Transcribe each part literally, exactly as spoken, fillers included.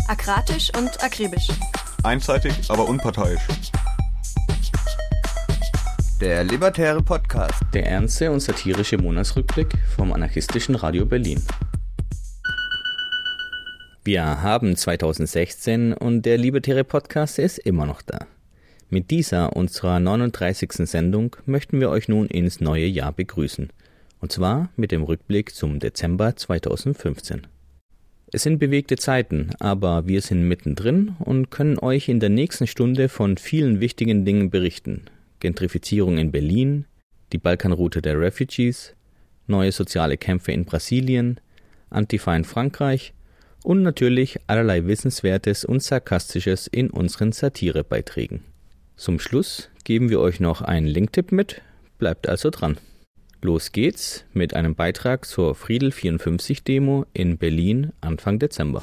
Akratisch und akribisch. Einseitig, aber unparteiisch. Der Libertäre Podcast. Der ernste und satirische Monatsrückblick vom anarchistischen Radio Berlin. Wir haben zweitausendsechzehn und der Libertäre Podcast ist immer noch da. Mit dieser, unserer neununddreißigsten Sendung, möchten wir euch nun ins neue Jahr begrüßen. Und zwar mit dem Rückblick zum Dezember zweitausendfünfzehn. Es sind bewegte Zeiten, aber wir sind mittendrin und können euch in der nächsten Stunde von vielen wichtigen Dingen berichten. Gentrifizierung in Berlin, die Balkanroute der Refugees, neue soziale Kämpfe in Brasilien, Antifa in Frankreich und natürlich allerlei Wissenswertes und Sarkastisches in unseren Satirebeiträgen. Zum Schluss geben wir euch noch einen Linktipp mit, bleibt also dran. Los geht's mit einem Beitrag zur Friedel vierundfünfzig Demo in Berlin Anfang Dezember.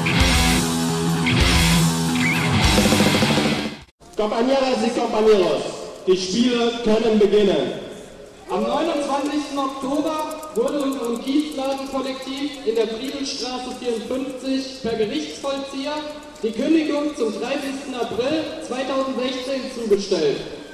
Compañeras y compañeros, die Spiele können beginnen. Am neunundzwanzigsten Oktober wurde unserem Kiezladenkollektiv in der Friedelstraße vierundfünfzig per Gerichtsvollzieher die Kündigung zum dreißigsten April zweitausendsechzehn zugestellt.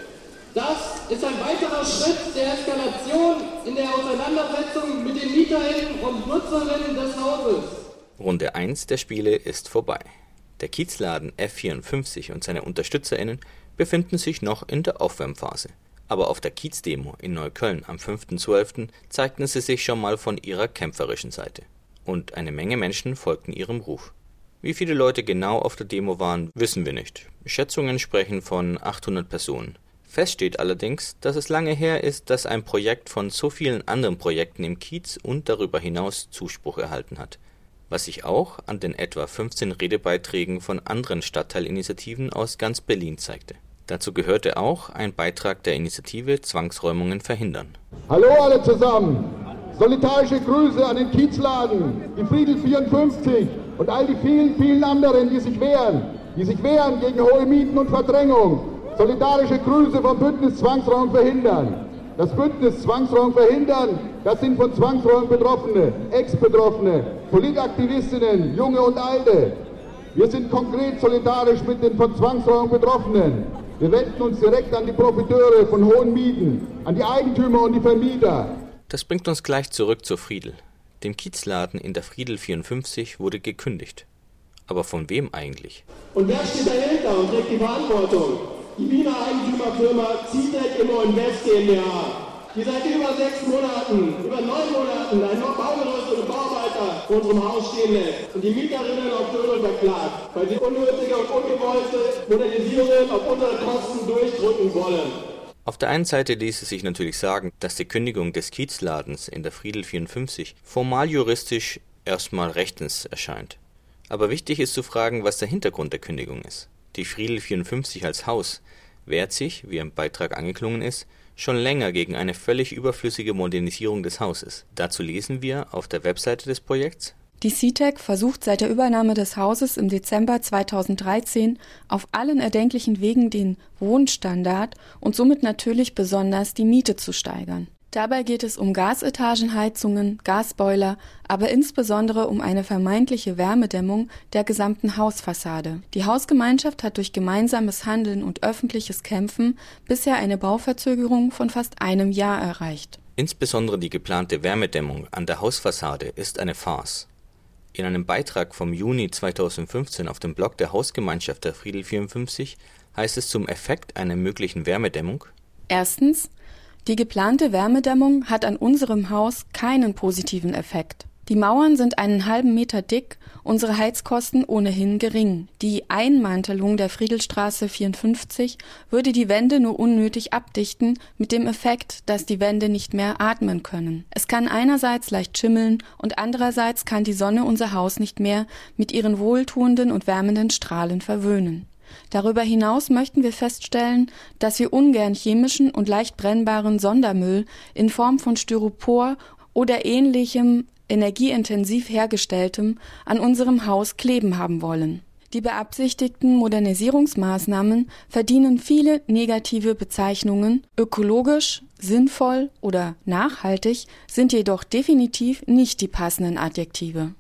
Das ist ein weiterer Schritt der Eskalation in der Auseinandersetzung mit den MieterInnen und Nutzerinnen des Hauses. Runde eins der Spiele ist vorbei. Der Kiezladen F vierundfünfzig und seine UnterstützerInnen befinden sich noch in der Aufwärmphase. Aber auf der Kiezdemo in Neukölln am fünften zwölften zeigten sie sich schon mal von ihrer kämpferischen Seite. Und eine Menge Menschen folgten ihrem Ruf. Wie viele Leute genau auf der Demo waren, wissen wir nicht. Schätzungen sprechen von achthundert Personen. Fest steht allerdings, dass es lange her ist, dass ein Projekt von so vielen anderen Projekten im Kiez und darüber hinaus Zuspruch erhalten hat. Was sich auch an den etwa fünfzehn Redebeiträgen von anderen Stadtteilinitiativen aus ganz Berlin zeigte. Dazu gehörte auch ein Beitrag der Initiative Zwangsräumungen verhindern. Hallo alle zusammen! Solidarische Grüße an den Kiezladen, die Friedel vierundfünfzig und all die vielen, vielen anderen, die sich wehren, die sich wehren gegen hohe Mieten und Verdrängung. Solidarische Grüße vom Bündnis Zwangsräumung verhindern. Das Bündnis Zwangsräumung verhindern, das sind von Zwangsräumung Betroffene, Ex-Betroffene, Politaktivistinnen, Junge und Alte. Wir sind konkret solidarisch mit den von Zwangsräumung Betroffenen. Wir wenden uns direkt an die Profiteure von hohen Mieten, an die Eigentümer und die Vermieter. Das bringt uns gleich zurück zur Friedel. Dem Kiezladen in der Friedel vierundfünfzig wurde gekündigt. Aber von wem eigentlich? Und wer steht dahinter und trägt die Verantwortung? Die Wiener Eigentümerfirma Citec Immo Invest GmbH, die seit über sechs Monaten, über neun Monaten ein Baugerüst und Bauarbeiter vor unserem Haus stehen lässt und die Mieterinnen auf Dödel verklagt, weil sie unnötige und ungewollte Modernisierungen auf unsere Kosten durchdrücken wollen. Auf der einen Seite ließ es sich natürlich sagen, dass die Kündigung des Kiezladens in der Friedel vierundfünfzig formal juristisch erstmal rechtens erscheint. Aber wichtig ist zu fragen, was der Hintergrund der Kündigung ist. Die Friedel vierundfünfzig als Haus wehrt sich, wie im Beitrag angeklungen ist, schon länger gegen eine völlig überflüssige Modernisierung des Hauses. Dazu lesen wir auf der Webseite des Projekts: Die Citec versucht seit der Übernahme des Hauses im Dezember zweitausenddreizehn auf allen erdenklichen Wegen den Wohnstandard und somit natürlich besonders die Miete zu steigern. Dabei geht es um Gasetagenheizungen, Gasboiler, aber insbesondere um eine vermeintliche Wärmedämmung der gesamten Hausfassade. Die Hausgemeinschaft hat durch gemeinsames Handeln und öffentliches Kämpfen bisher eine Bauverzögerung von fast einem Jahr erreicht. Insbesondere die geplante Wärmedämmung an der Hausfassade ist eine Farce. In einem Beitrag vom Juni zweitausendfünfzehn auf dem Blog der Hausgemeinschaft der Friedel vierundfünfzig heißt es zum Effekt einer möglichen Wärmedämmung: Erstens: Die geplante Wärmedämmung hat an unserem Haus keinen positiven Effekt. Die Mauern sind einen halben Meter dick, unsere Heizkosten ohnehin gering. Die Einmantelung der Friedelstraße vierundfünfzig würde die Wände nur unnötig abdichten, mit dem Effekt, dass die Wände nicht mehr atmen können. Es kann einerseits leicht schimmeln und andererseits kann die Sonne unser Haus nicht mehr mit ihren wohltuenden und wärmenden Strahlen verwöhnen. Darüber hinaus möchten wir feststellen, dass wir ungern chemischen und leicht brennbaren Sondermüll in Form von Styropor oder ähnlichem energieintensiv hergestelltem an unserem Haus kleben haben wollen. Die beabsichtigten Modernisierungsmaßnahmen verdienen viele negative Bezeichnungen. Ökologisch, sinnvoll oder nachhaltig sind jedoch definitiv nicht die passenden Adjektive.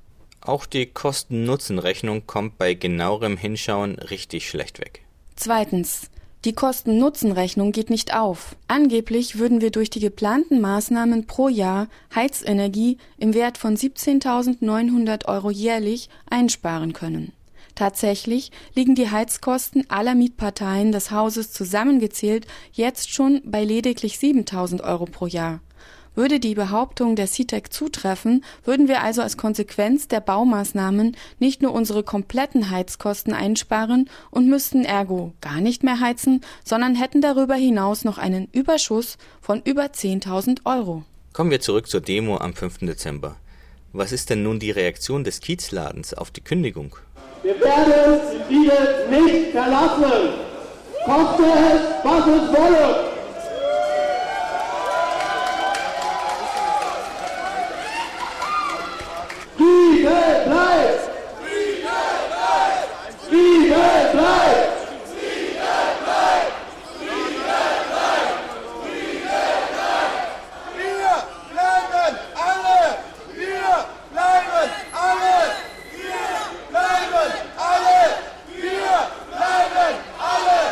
Auch die Kosten-Nutzen-Rechnung kommt bei genauerem Hinschauen richtig schlecht weg. Zweitens. Die Kosten-Nutzen-Rechnung geht nicht auf. Angeblich würden wir durch die geplanten Maßnahmen pro Jahr Heizenergie im Wert von siebzehntausendneunhundert Euro jährlich einsparen können. Tatsächlich liegen die Heizkosten aller Mietparteien des Hauses zusammengezählt jetzt schon bei lediglich siebentausend Euro pro Jahr. Würde die Behauptung der C T E C zutreffen, würden wir also als Konsequenz der Baumaßnahmen nicht nur unsere kompletten Heizkosten einsparen und müssten ergo gar nicht mehr heizen, sondern hätten darüber hinaus noch einen Überschuss von über zehntausend Euro. Kommen wir zurück zur Demo am fünften Dezember. Was ist denn nun die Reaktion des Kiezladens auf die Kündigung? Wir werden die Friede nicht verlassen, koste es, was es wolle. Friede bleibt! Friede bleibt! Friede bleibt! Friede bleibt! Friede bleibt! Friede bleibt! Wir bleiben alle! Wir bleiben alle! Wir bleiben alle! Wir bleiben alle!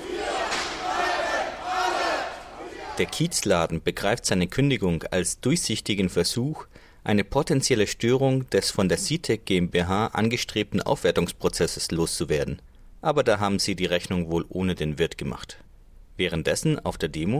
Der Kiezladen begreift seine Kündigung als durchsichtigen Versuch, eine potenzielle Störung des von der C T E C GmbH angestrebten Aufwertungsprozesses loszuwerden. Aber da haben sie die Rechnung wohl ohne den Wirt gemacht. Währenddessen auf der Demo: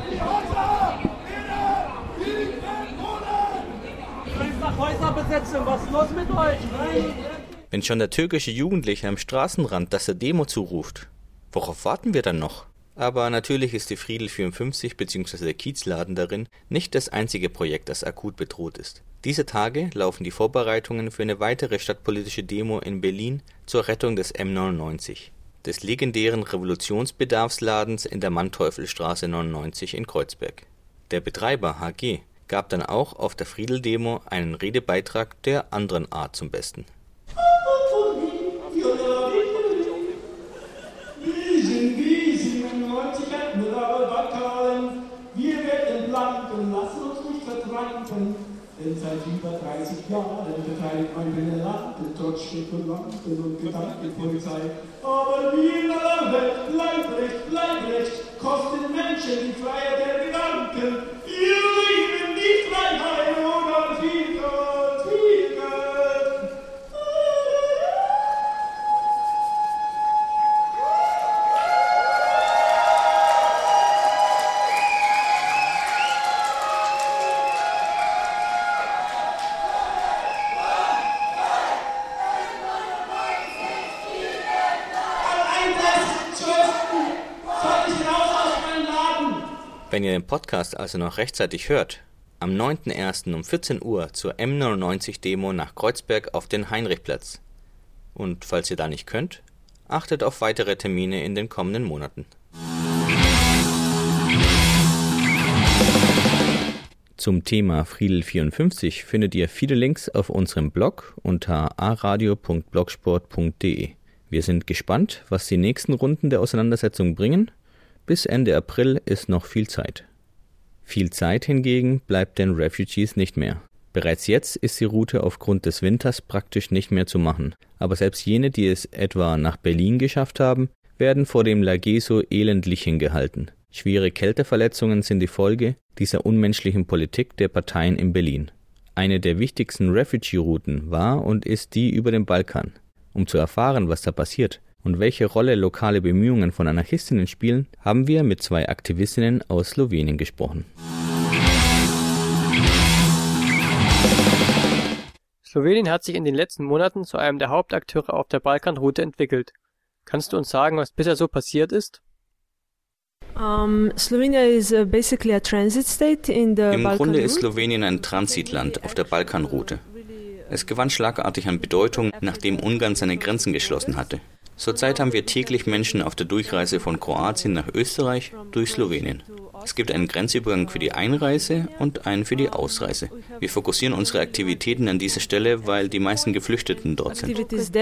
Was ist los mit euch? Wenn schon der türkische Jugendliche am Straßenrand das der Demo zuruft, worauf warten wir dann noch? Aber natürlich ist die Friedl vierundfünfzig bzw. der Kiezladen darin nicht das einzige Projekt, das akut bedroht ist. Diese Tage laufen die Vorbereitungen für eine weitere stadtpolitische Demo in Berlin zur Rettung des M neunundneunzig, des legendären Revolutionsbedarfsladens in der Manteuffelstraße neunundneunzig in Kreuzberg. Der Betreiber H G gab dann auch auf der Friedl-Demo einen Redebeitrag der anderen Art zum Besten. Wir werden blank und lassen uns nicht vertreiben, denn seit über dreißig Jahren verteidigt mein Land, trotz Spekulanten und Gedankenpolizei. Aber wie in aller Welt, Leibrecht, Leibrecht, kostet Menschen die Freiheit der Gedanken. Wir lieben die Freiheit oder viel Geld, viel Geld. Wenn ihr den Podcast also noch rechtzeitig hört, am neunten ersten um vierzehn Uhr zur M neunundneunzig Demo nach Kreuzberg auf den Heinrichplatz. Und falls ihr da nicht könnt, achtet auf weitere Termine in den kommenden Monaten. Zum Thema Friedl vierundfünfzig findet ihr viele Links auf unserem Blog unter a radio punkt blogsport punkt de. Wir sind gespannt, was die nächsten Runden der Auseinandersetzung bringen. Bis Ende April ist noch viel Zeit. Viel Zeit hingegen bleibt den Refugees nicht mehr. Bereits jetzt ist die Route aufgrund des Winters praktisch nicht mehr zu machen. Aber selbst jene, die es etwa nach Berlin geschafft haben, werden vor dem Lageso elendlich hingehalten. Schwere Kälteverletzungen sind die Folge dieser unmenschlichen Politik der Parteien in Berlin. Eine der wichtigsten Refugee-Routen war und ist die über den Balkan. Um zu erfahren, was da passiert und welche Rolle lokale Bemühungen von Anarchistinnen spielen, haben wir mit zwei Aktivistinnen aus Slowenien gesprochen. Slowenien hat sich in den letzten Monaten zu einem der Hauptakteure auf der Balkanroute entwickelt. Kannst du uns sagen, was bisher so passiert ist? Um, Slovenia is uh, basically a transit state in the Im Balkan Grunde ist route. Slowenien ein Transitland auf der Balkanroute. Es gewann schlagartig an Bedeutung, nachdem Ungarn seine Grenzen geschlossen hatte. Zurzeit haben wir täglich Menschen auf der Durchreise von Kroatien nach Österreich durch Slowenien. Es gibt einen Grenzübergang für die Einreise und einen für die Ausreise. Wir fokussieren unsere Aktivitäten an dieser Stelle, weil die meisten Geflüchteten dort sind.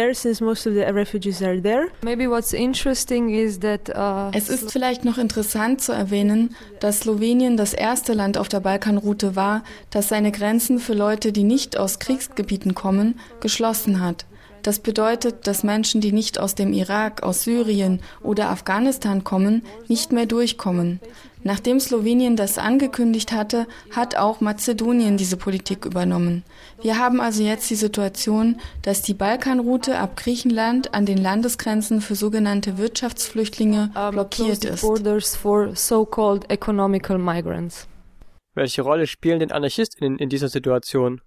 Es ist vielleicht noch interessant zu erwähnen, dass Slowenien das erste Land auf der Balkanroute war, das seine Grenzen für Leute, die nicht aus Kriegsgebieten kommen, geschlossen hat. Das bedeutet, dass Menschen, die nicht aus dem Irak, aus Syrien oder Afghanistan kommen, nicht mehr durchkommen. Nachdem Slowenien das angekündigt hatte, hat auch Mazedonien diese Politik übernommen. Wir haben also jetzt die Situation, dass die Balkanroute ab Griechenland an den Landesgrenzen für sogenannte Wirtschaftsflüchtlinge blockiert ist. Welche Rolle spielen denn AnarchistInnen in dieser Situation?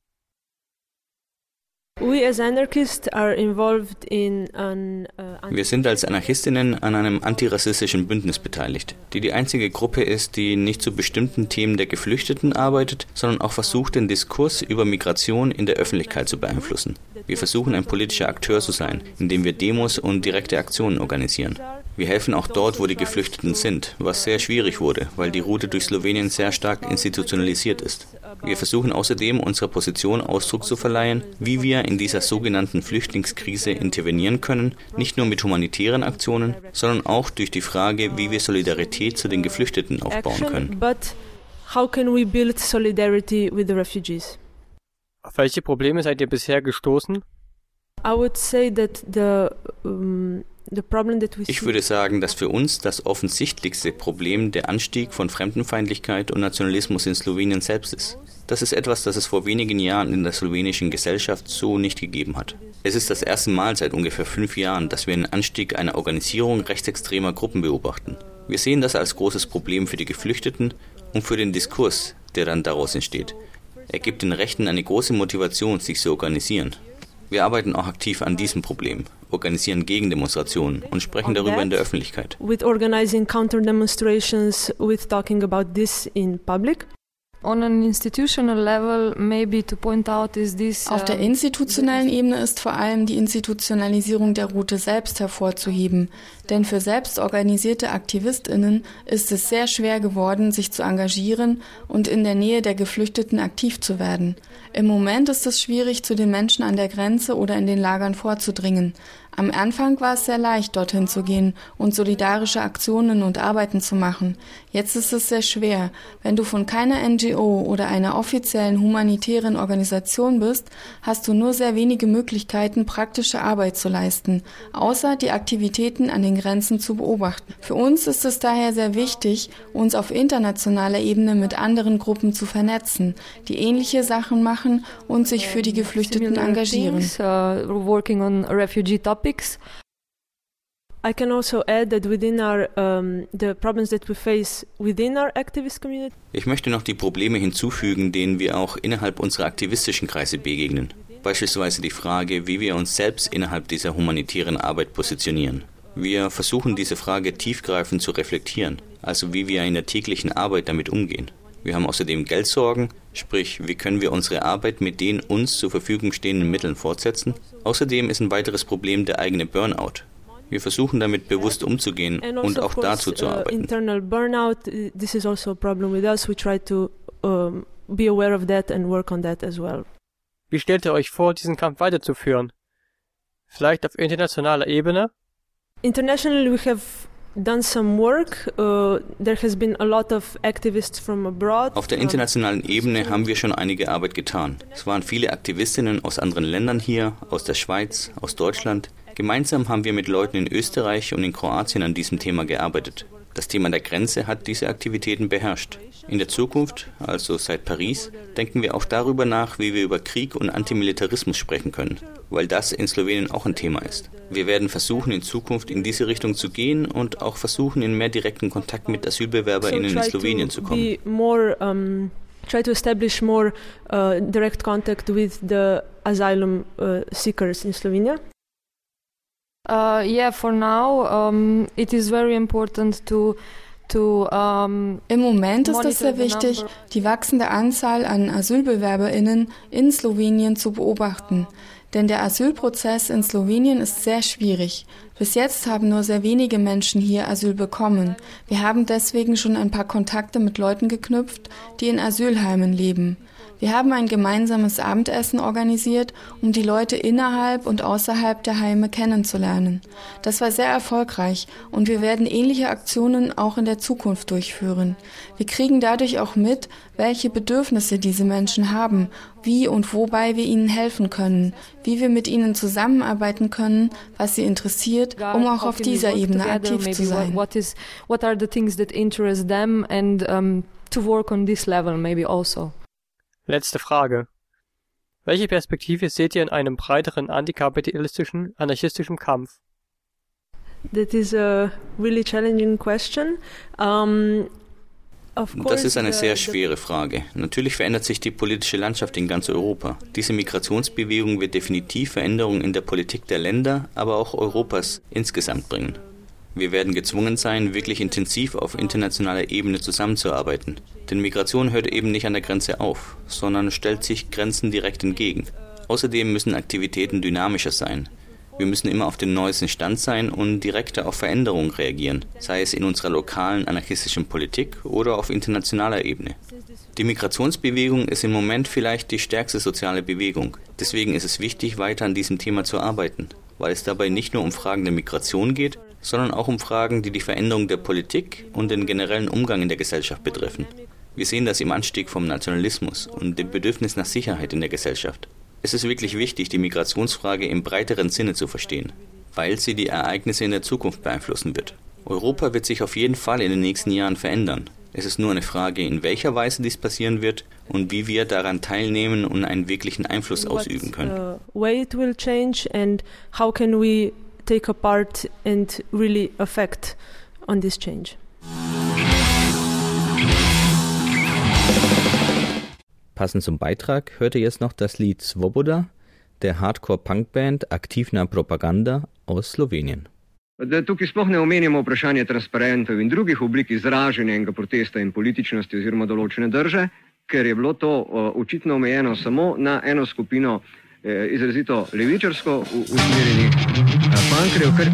We as anarchists are involved in an, uh, Wir sind als Anarchistinnen an einem antirassistischen Bündnis beteiligt, die die einzige Gruppe ist, die nicht zu bestimmten Themen der Geflüchteten arbeitet, sondern auch versucht, den Diskurs über Migration in der Öffentlichkeit zu beeinflussen. Wir versuchen, ein politischer Akteur zu sein, indem wir Demos und direkte Aktionen organisieren. Wir helfen auch dort, wo die Geflüchteten sind, was sehr schwierig wurde, weil die Route durch Slowenien sehr stark institutionalisiert ist. Wir versuchen außerdem, unserer Position Ausdruck zu verleihen, wie wir in dieser sogenannten Flüchtlingskrise intervenieren können, nicht nur mit humanitären Aktionen, sondern auch durch die Frage, wie wir Solidarität zu den Geflüchteten aufbauen können. But how can we build solidarity with the refugees? Auf welche Probleme seid ihr bisher gestoßen? I would say that the um, Ich würde sagen, dass für uns das offensichtlichste Problem der Anstieg von Fremdenfeindlichkeit und Nationalismus in Slowenien selbst ist. Das ist etwas, das es vor wenigen Jahren in der slowenischen Gesellschaft so nicht gegeben hat. Es ist das erste Mal seit ungefähr fünf Jahren, dass wir einen Anstieg einer Organisierung rechtsextremer Gruppen beobachten. Wir sehen das als großes Problem für die Geflüchteten und für den Diskurs, der dann daraus entsteht. Er gibt den Rechten eine große Motivation, sich zu organisieren. Wir arbeiten auch aktiv an diesem Problem, organisieren Gegendemonstrationen und sprechen darüber in der Öffentlichkeit. With organizing counter demonstrations, with talking about this in public. Auf der institutionellen Ebene ist vor allem die Institutionalisierung der Route selbst hervorzuheben. Denn für selbstorganisierte AktivistInnen ist es sehr schwer geworden, sich zu engagieren und in der Nähe der Geflüchteten aktiv zu werden. Im Moment ist es schwierig, zu den Menschen an der Grenze oder in den Lagern vorzudringen. Am Anfang war es sehr leicht, dorthin zu gehen und solidarische Aktionen und Arbeiten zu machen. Jetzt ist es sehr schwer. Wenn du von keiner N G O oder einer offiziellen humanitären Organisation bist, hast du nur sehr wenige Möglichkeiten, praktische Arbeit zu leisten, außer die Aktivitäten an den Grenzen zu beobachten. Für uns ist es daher sehr wichtig, uns auf internationaler Ebene mit anderen Gruppen zu vernetzen, die ähnliche Sachen machen und sich für die Geflüchteten engagieren. I can also add that within our um, the problems that we face within our activist community. Ich möchte noch die Probleme hinzufügen, denen wir auch innerhalb unserer aktivistischen Kreise begegnen. Beispielsweise die Frage, wie wir uns selbst innerhalb dieser humanitären Arbeit positionieren. Wir versuchen diese Frage tiefgreifend zu reflektieren, also wie wir in der täglichen Arbeit damit umgehen. Wir haben außerdem Geldsorgen, sprich, wie können wir unsere Arbeit mit den uns zur Verfügung stehenden Mitteln fortsetzen. Außerdem ist ein weiteres Problem der eigene Burnout. Wir versuchen damit bewusst umzugehen und auch dazu zu arbeiten. Internal burnout, this is also a problem with us. We try to um, be aware of that and work on that as well. Wie stellt ihr euch vor, diesen Kampf weiterzuführen? Vielleicht auf internationaler Ebene? Internationally we have done some work. Uh, there has been a lot of activists from abroad. Auf der internationalen Ebene haben wir schon einige Arbeit getan. Es waren viele Aktivistinnen aus anderen Ländern hier, aus der Schweiz, aus Deutschland. Gemeinsam haben wir mit Leuten in Österreich und in Kroatien an diesem Thema gearbeitet. Das Thema der Grenze hat diese Aktivitäten beherrscht. In der Zukunft, also seit Paris, denken wir auch darüber nach, wie wir über Krieg und Antimilitarismus sprechen können, weil das in Slowenien auch ein Thema ist. Wir werden versuchen, in Zukunft in diese Richtung zu gehen und auch versuchen, in mehr direkten Kontakt mit AsylbewerberInnen in Slowenien zu kommen. More, um, try to establish more uh, direct contact with the asylum uh, seekers in Slovenia. Uh, yeah, for now, um, it is very important to To, um, Im Moment ist es sehr wichtig, die wachsende Anzahl an AsylbewerberInnen in Slowenien zu beobachten. Denn der Asylprozess in Slowenien ist sehr schwierig. Bis jetzt haben nur sehr wenige Menschen hier Asyl bekommen. Wir haben deswegen schon ein paar Kontakte mit Leuten geknüpft, die in Asylheimen leben. Wir haben ein gemeinsames Abendessen organisiert, um die Leute innerhalb und außerhalb der Heime kennenzulernen. Das war sehr erfolgreich und wir werden ähnliche Aktionen auch in der Zukunft durchführen. Wir kriegen dadurch auch mit, welche Bedürfnisse diese Menschen haben, wie und wobei wir ihnen helfen können, wie wir mit ihnen zusammenarbeiten können, was sie interessiert, um auch auf dieser Ebene aktiv zu sein. What is, what are the things that interest them and um, to work on this level maybe also. Letzte Frage. Welche Perspektive seht ihr in einem breiteren antikapitalistischen, anarchistischen Kampf? That is a really challenging question. Um, of course, das ist eine sehr schwere Frage. Natürlich verändert sich die politische Landschaft in ganz Europa. Diese Migrationsbewegung wird definitiv Veränderungen in der Politik der Länder, aber auch Europas insgesamt bringen. Wir werden gezwungen sein, wirklich intensiv auf internationaler Ebene zusammenzuarbeiten. Denn Migration hört eben nicht an der Grenze auf, sondern stellt sich Grenzen direkt entgegen. Außerdem müssen Aktivitäten dynamischer sein. Wir müssen immer auf dem neuesten Stand sein und direkter auf Veränderungen reagieren, sei es in unserer lokalen anarchistischen Politik oder auf internationaler Ebene. Die Migrationsbewegung ist im Moment vielleicht die stärkste soziale Bewegung. Deswegen ist es wichtig, weiter an diesem Thema zu arbeiten, weil es dabei nicht nur um Fragen der Migration geht, sondern auch um Fragen, die die Veränderung der Politik und den generellen Umgang in der Gesellschaft betreffen. Wir sehen das im Anstieg vom Nationalismus und dem Bedürfnis nach Sicherheit in der Gesellschaft. Es ist wirklich wichtig, die Migrationsfrage im breiteren Sinne zu verstehen, weil sie die Ereignisse in der Zukunft beeinflussen wird. Europa wird sich auf jeden Fall in den nächsten Jahren verändern. Es ist nur eine Frage, in welcher Weise dies passieren wird und wie wir daran teilnehmen und einen wirklichen Einfluss ausüben können. Uh, way it will change and how can we take a part and really affect on this change. Passend zum Beitrag hört ihr jetzt noch das Lied Svoboda der Hardcore-Punk-Band Aktivna Propaganda aus Slowenien. Da tukaj sploh ne omenjamo vprašanje transparentov in drugih oblik izražanja enega protesta in političnosti oziroma določene drže, ker je bilo to uh, očitno omejeno samo na eno skupino eh, izrazito levičarsko usmerjenih uh, punkerjev, kar...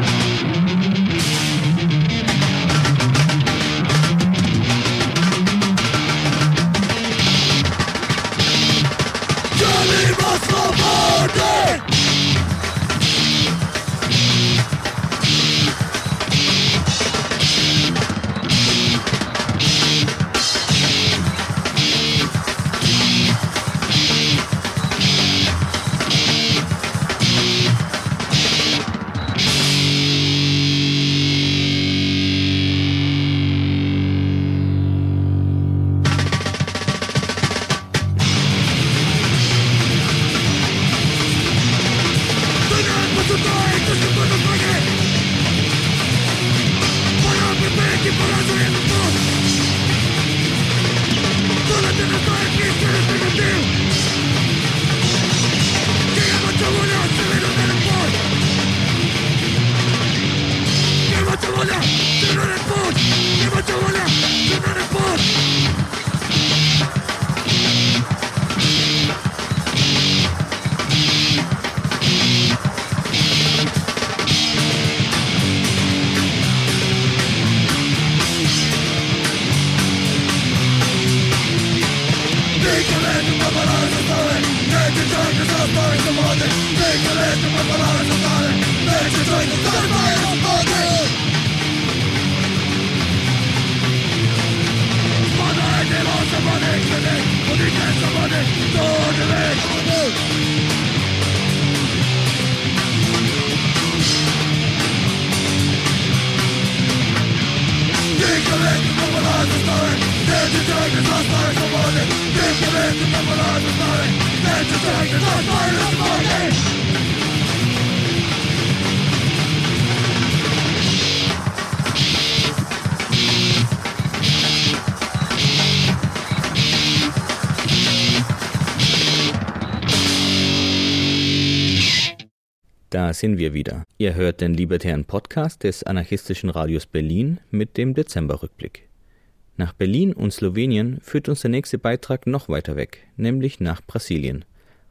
Da sind wir wieder. Ihr hört den libertären Podcast des anarchistischen Radios Berlin mit dem Dezemberrückblick. Nach Berlin und Slowenien führt uns der nächste Beitrag noch weiter weg, nämlich nach Brasilien.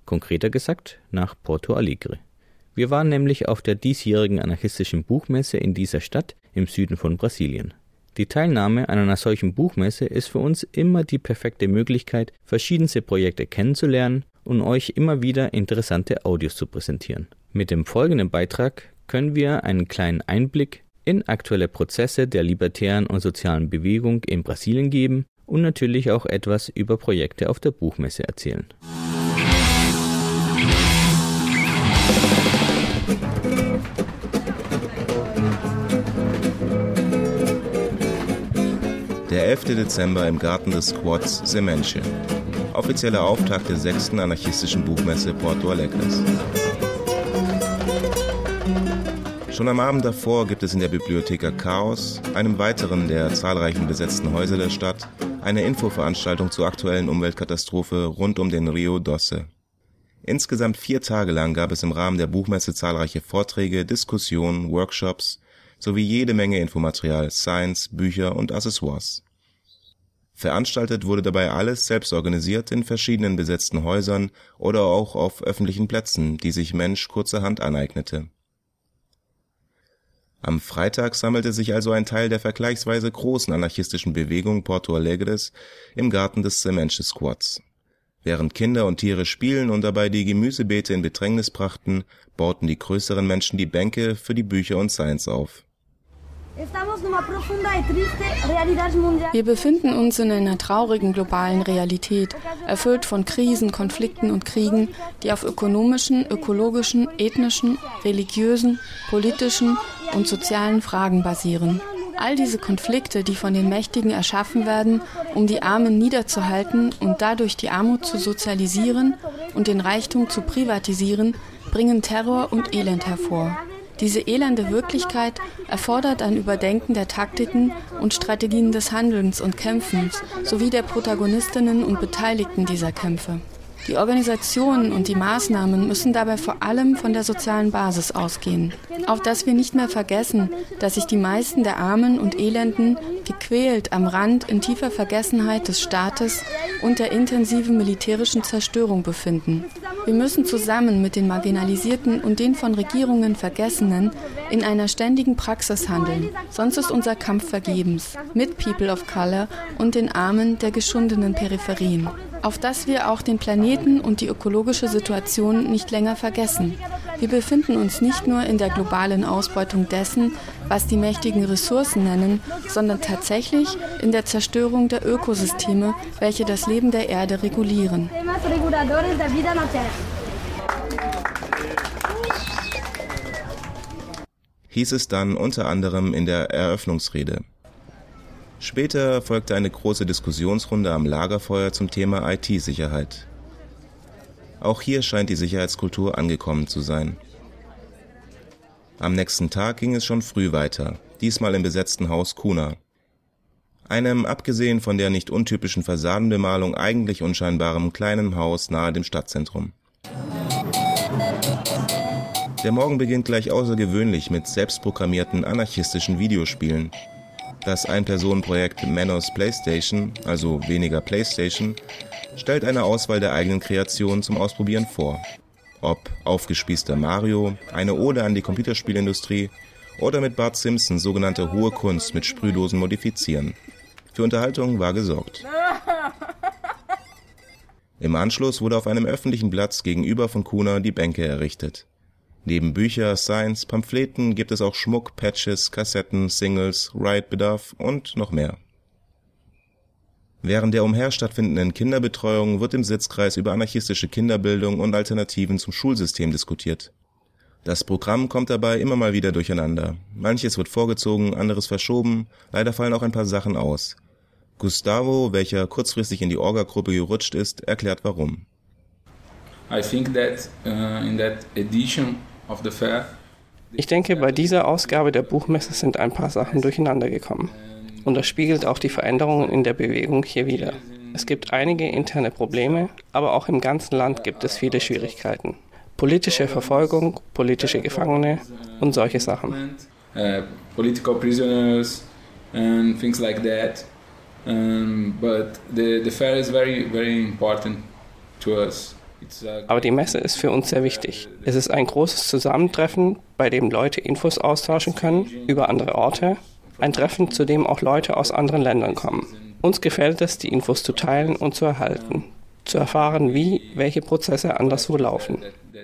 Konkreter gesagt nach Porto Alegre. Wir waren nämlich auf der diesjährigen anarchistischen Buchmesse in dieser Stadt im Süden von Brasilien. Die Teilnahme an einer solchen Buchmesse ist für uns immer die perfekte Möglichkeit, verschiedenste Projekte kennenzulernen und euch immer wieder interessante Audios zu präsentieren. Mit dem folgenden Beitrag können wir einen kleinen Einblick in aktuelle Prozesse der libertären und sozialen Bewegung in Brasilien geben und natürlich auch etwas über Projekte auf der Buchmesse erzählen. Der elfte Dezember im Garten des Squads Semenche. Offizieller Auftakt der sechsten anarchistischen Buchmesse Porto Alegres. Schon am Abend davor gibt es in der Bibliotheca Chaos, einem weiteren der zahlreichen besetzten Häuser der Stadt, eine Infoveranstaltung zur aktuellen Umweltkatastrophe rund um den Rio Doce. Insgesamt vier Tage lang gab es im Rahmen der Buchmesse zahlreiche Vorträge, Diskussionen, Workshops sowie jede Menge Infomaterial, Signs, Bücher und Accessoires. Veranstaltet wurde dabei alles selbst organisiert in verschiedenen besetzten Häusern oder auch auf öffentlichen Plätzen, die sich Mensch kurzerhand aneignete. Am Freitag sammelte sich also ein Teil der vergleichsweise großen anarchistischen Bewegung Porto Alegres im Garten des Semenche Squads. Während Kinder und Tiere spielen und dabei die Gemüsebeete in Bedrängnis brachten, bauten die größeren Menschen die Bänke für die Bücher und Signs auf. Wir befinden uns in einer traurigen globalen Realität, erfüllt von Krisen, Konflikten und Kriegen, die auf ökonomischen, ökologischen, ethnischen, religiösen, politischen und sozialen Fragen basieren. All diese Konflikte, die von den Mächtigen erschaffen werden, um die Armen niederzuhalten und dadurch die Armut zu sozialisieren und den Reichtum zu privatisieren, bringen Terror und Elend hervor. Diese elende Wirklichkeit erfordert ein Überdenken der Taktiken und Strategien des Handelns und Kämpfens sowie der Protagonistinnen und Beteiligten dieser Kämpfe. Die Organisationen und die Maßnahmen müssen dabei vor allem von der sozialen Basis ausgehen. Auf dass wir nicht mehr vergessen, dass sich die meisten der Armen und Elenden gequält am Rand in tiefer Vergessenheit des Staates und der intensiven militärischen Zerstörung befinden. Wir müssen zusammen mit den Marginalisierten und den von Regierungen Vergessenen in einer ständigen Praxis handeln, sonst ist unser Kampf vergebens, mit People of Color und den Armen der geschundenen Peripherien. Auf dass wir auch den Planeten und die ökologische Situation nicht länger vergessen. Wir befinden uns nicht nur in der globalen Ausbeutung dessen, was die mächtigen Ressourcen nennen, sondern tatsächlich in der Zerstörung der Ökosysteme, welche das Leben der Erde regulieren. Hieß es dann unter anderem in der Eröffnungsrede. Später folgte eine große Diskussionsrunde am Lagerfeuer zum Thema I T-Sicherheit. Auch hier scheint die Sicherheitskultur angekommen zu sein. Am nächsten Tag ging es schon früh weiter, diesmal im besetzten Haus Cuna. Einem, abgesehen von der nicht untypischen Fassadenbemalung, eigentlich unscheinbarem kleinen Haus nahe dem Stadtzentrum. Der Morgen beginnt gleich außergewöhnlich mit selbstprogrammierten anarchistischen Videospielen. Das Ein-Personen-Projekt Menos PlayStation, also weniger PlayStation, stellt eine Auswahl der eigenen Kreationen zum Ausprobieren vor. Ob aufgespießter Mario, eine Ode an die Computerspielindustrie oder mit Bart Simpson sogenannte hohe Kunst mit Sprühdosen modifizieren. Für Unterhaltung war gesorgt. Im Anschluss wurde auf einem öffentlichen Platz gegenüber von Cuna die Bänke errichtet. Neben Bücher, Signs, Pamphleten gibt es auch Schmuck, Patches, Kassetten, Singles, Riot-Bedarf und noch mehr. Während der umher stattfindenden Kinderbetreuung wird im Sitzkreis über anarchistische Kinderbildung und Alternativen zum Schulsystem diskutiert. Das Programm kommt dabei immer mal wieder durcheinander. Manches wird vorgezogen, anderes verschoben, leider fallen auch ein paar Sachen aus. Gustavo, welcher kurzfristig in die Orga-Gruppe gerutscht ist, erklärt warum. I think that uh, in that edition of the fair Ich denke, bei dieser Ausgabe der Buchmesse sind ein paar Sachen durcheinander gekommen. Und das spiegelt auch die Veränderungen in der Bewegung hier wider. Es gibt einige interne Probleme, aber auch im ganzen Land gibt es viele Schwierigkeiten. Politische Verfolgung, politische Gefangene und solche Sachen. Uh, political prisoners and things like that. Um, but the, the fair is very, very important to us. Aber die Messe ist für uns sehr wichtig. Es ist ein großes Zusammentreffen, bei dem Leute Infos austauschen können über andere Orte. Ein Treffen, zu dem auch Leute aus anderen Ländern kommen. Uns gefällt es, die Infos zu teilen und zu erhalten. Zu erfahren, wie welche Prozesse anderswo laufen.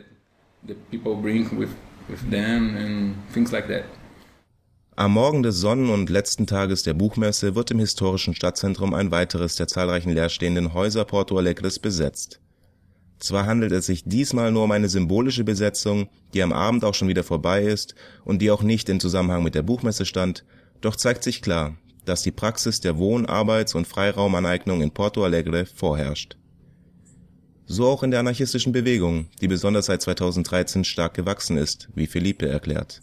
Am Morgen des Sonnen- und letzten Tages der Buchmesse wird im historischen Stadtzentrum ein weiteres der zahlreichen leerstehenden Häuser Porto Alegres besetzt. Zwar handelt es sich diesmal nur um eine symbolische Besetzung, die am Abend auch schon wieder vorbei ist und die auch nicht in Zusammenhang mit der Buchmesse stand, doch zeigt sich klar, dass die Praxis der Wohn-, Arbeits- und Freiraumaneignung in Porto Alegre vorherrscht. So auch in der anarchistischen Bewegung, die besonders seit zweitausenddreizehn stark gewachsen ist, wie Felipe erklärt.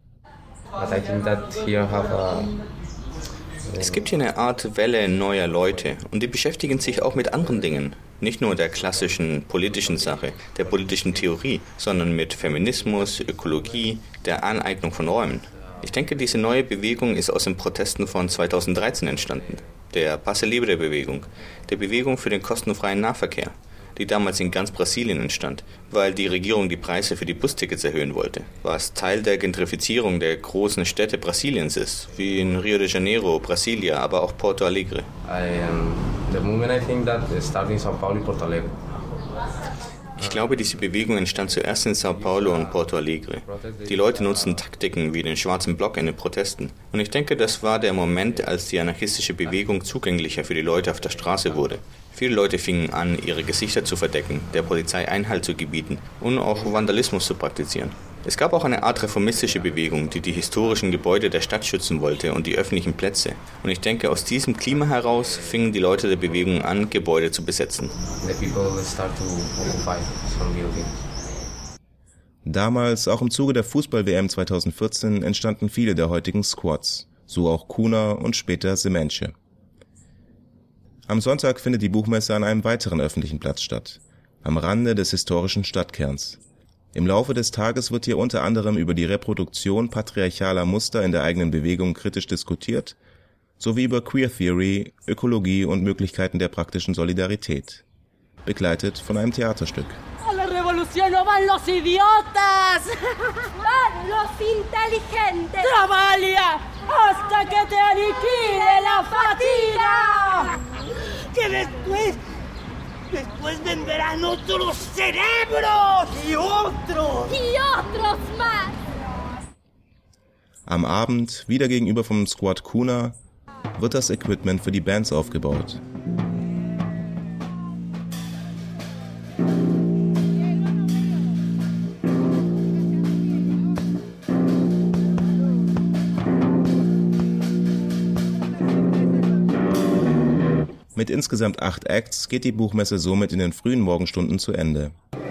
Es gibt hier eine Art Welle neuer Leute und die beschäftigen sich auch mit anderen Dingen. Nicht nur der klassischen politischen Sache, der politischen Theorie, sondern mit Feminismus, Ökologie, der Aneignung von Räumen. Ich denke, diese neue Bewegung ist aus den Protesten von zweitausenddreizehn entstanden. Der Passe Libre Bewegung, der Bewegung für den kostenfreien Nahverkehr, die damals in ganz Brasilien entstand, weil die Regierung die Preise für die Bustickets erhöhen wollte, was Teil der Gentrifizierung der großen Städte Brasiliens ist, wie in Rio de Janeiro, Brasilia, aber auch Porto Alegre. Ich glaube, diese Bewegung entstand zuerst in Sao Paulo und Porto Alegre. Die Leute nutzten Taktiken wie den schwarzen Block in den Protesten. Und ich denke, das war der Moment, als die anarchistische Bewegung zugänglicher für die Leute auf der Straße wurde. Viele Leute fingen an, ihre Gesichter zu verdecken, der Polizei Einhalt zu gebieten und auch Vandalismus zu praktizieren. Es gab auch eine Art reformistische Bewegung, die die historischen Gebäude der Stadt schützen wollte und die öffentlichen Plätze. Und ich denke, aus diesem Klima heraus fingen die Leute der Bewegung an, Gebäude zu besetzen. Damals, auch im Zuge der Fußball-W M zweitausendvierzehn, entstanden viele der heutigen Squads, so auch Cuna und später Semenche. Am Sonntag findet die Buchmesse an einem weiteren öffentlichen Platz statt, am Rande des historischen Stadtkerns. Im Laufe des Tages wird hier unter anderem über die Reproduktion patriarchaler Muster in der eigenen Bewegung kritisch diskutiert, sowie über Queer Theory, Ökologie und Möglichkeiten der praktischen Solidarität, begleitet von einem Theaterstück. A la revolución no van los idiotas, van los inteligentes. Trabaja hasta que te aniquile la fatiga. Que después, después vendrán otros cerebros y otros y otros más. Am Abend, wieder gegenüber vom Squad Cuna, wird das Equipment für die Bands aufgebaut. Mit insgesamt acht Acts geht die Buchmesse somit in den frühen Morgenstunden zu Ende.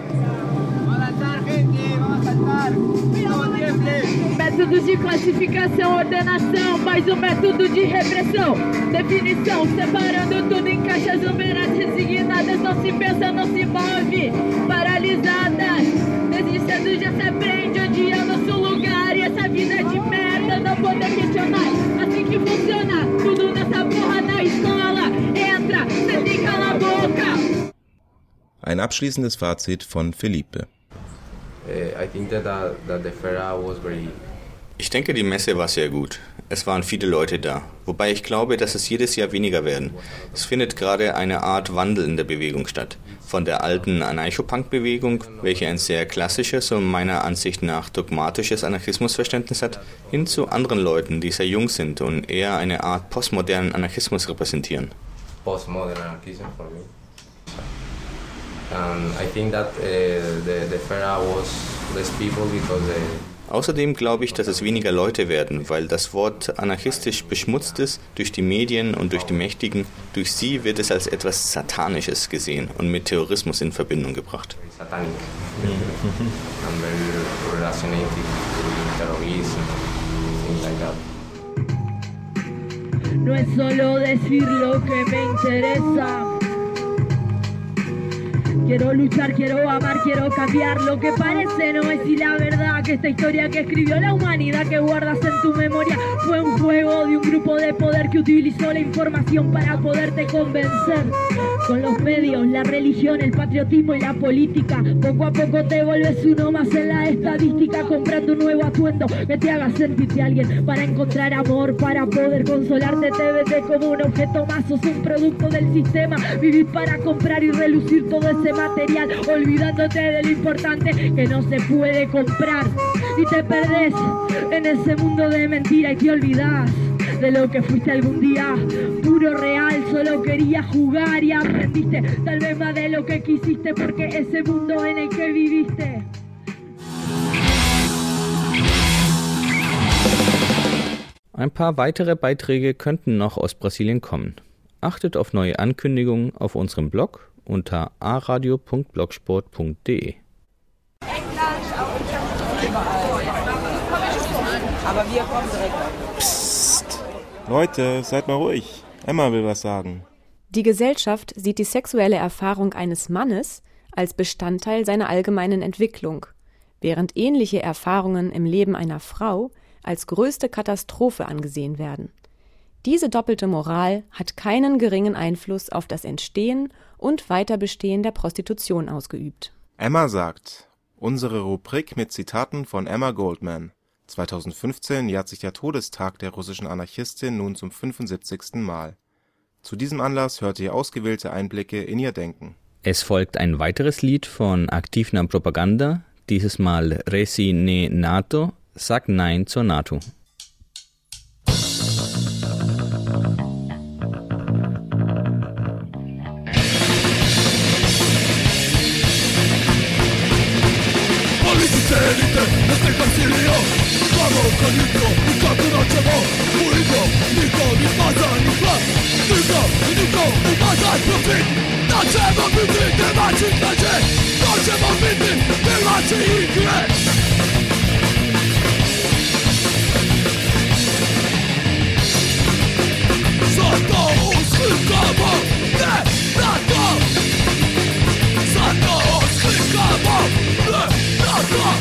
Métodos de classificação, ordenação, mais um método de repressão. Definição, separando tudo em caixas numeradas resignadas, não se pensa, não se move, paralisadas. Desde cedo já se aprende onde é nosso lugar e essa vida de merda não poder questionar. Assim que funciona, tudo nessa porra da escola. Entra, senta e cala a boca. Ein abschließendes Fazit von Felipe. I think that the, that the fair was very Ich denke, die Messe war sehr gut. Es waren viele Leute da, wobei ich glaube, dass es jedes Jahr weniger werden. Es findet gerade eine Art Wandel in der Bewegung statt. Von der alten Anarcho-Punk-Bewegung, welche ein sehr klassisches und meiner Ansicht nach dogmatisches Anarchismusverständnis hat, hin zu anderen Leuten, die sehr jung sind und eher eine Art postmodernen Anarchismus repräsentieren. Postmodern Anarchism for me. And I think that uh, the, the fair was less people because the Außerdem glaube ich, dass es weniger Leute werden, weil das Wort anarchistisch beschmutzt ist durch die Medien und durch die Mächtigen. Durch sie wird es als etwas Satanisches gesehen und mit Terrorismus in Verbindung gebracht. Satanic and very related with terrorism, things like that. No es solo decir lo que me interesa. Quiero luchar, quiero amar, quiero cambiar. Lo que parece no es y la verdad que esta historia que escribió la humanidad que guardas en tu memoria fue un juego de un grupo de poder que utilizó la información para poderte convencer. Con los medios, la religión, el patriotismo y la política, poco a poco te vuelves uno más en la estadística, comprando un nuevo atuendo que te haga sentirte alguien para encontrar amor, para poder consolarte. Te vende como un objeto más, sos un producto del sistema. Vivís para comprar y relucir todo ese material, olvidándote de lo importante que no se puede comprar. Y te perdés en ese mundo de mentira y te olvidás de lo que fuiste algún día, puro real. Solo querías jugar y aprendiste tal vez más de lo que quisiste, porque ese mundo en el que viviste. Ein paar weitere Beiträge könnten noch aus Brasilien kommen. Achtet auf neue Ankündigungen auf unserem Blog unter a radio punkt blogsport punkt de. Aber wir kommen direkt. Psst. Leute, seid mal ruhig. Emma will was sagen. Die Gesellschaft sieht die sexuelle Erfahrung eines Mannes als Bestandteil seiner allgemeinen Entwicklung, während ähnliche Erfahrungen im Leben einer Frau als größte Katastrophe angesehen werden. Diese doppelte Moral hat keinen geringen Einfluss auf das Entstehen und Weiterbestehen der Prostitution ausgeübt. Emma sagt, unsere Rubrik mit Zitaten von Emma Goldman. zweitausendfünfzehn jährt sich der Todestag der russischen Anarchistin nun zum fünfundsiebzigsten Mal. Zu diesem Anlass hört ihr ausgewählte Einblicke in ihr Denken. Es folgt ein weiteres Lied von Aktivna Propaganda, dieses Mal Resi ne NATO, Sag Nein zur NATO. Politice elite, este concilio, slabo konjutro, i kako noćemo, uligo, niko ni maza ni hla, niko, niko, ni maza profit, da ćemo biti domaći znače, da ćemo biti domaći igre. Zato usklikamo, ne na to, zato usklikamo, ne na to.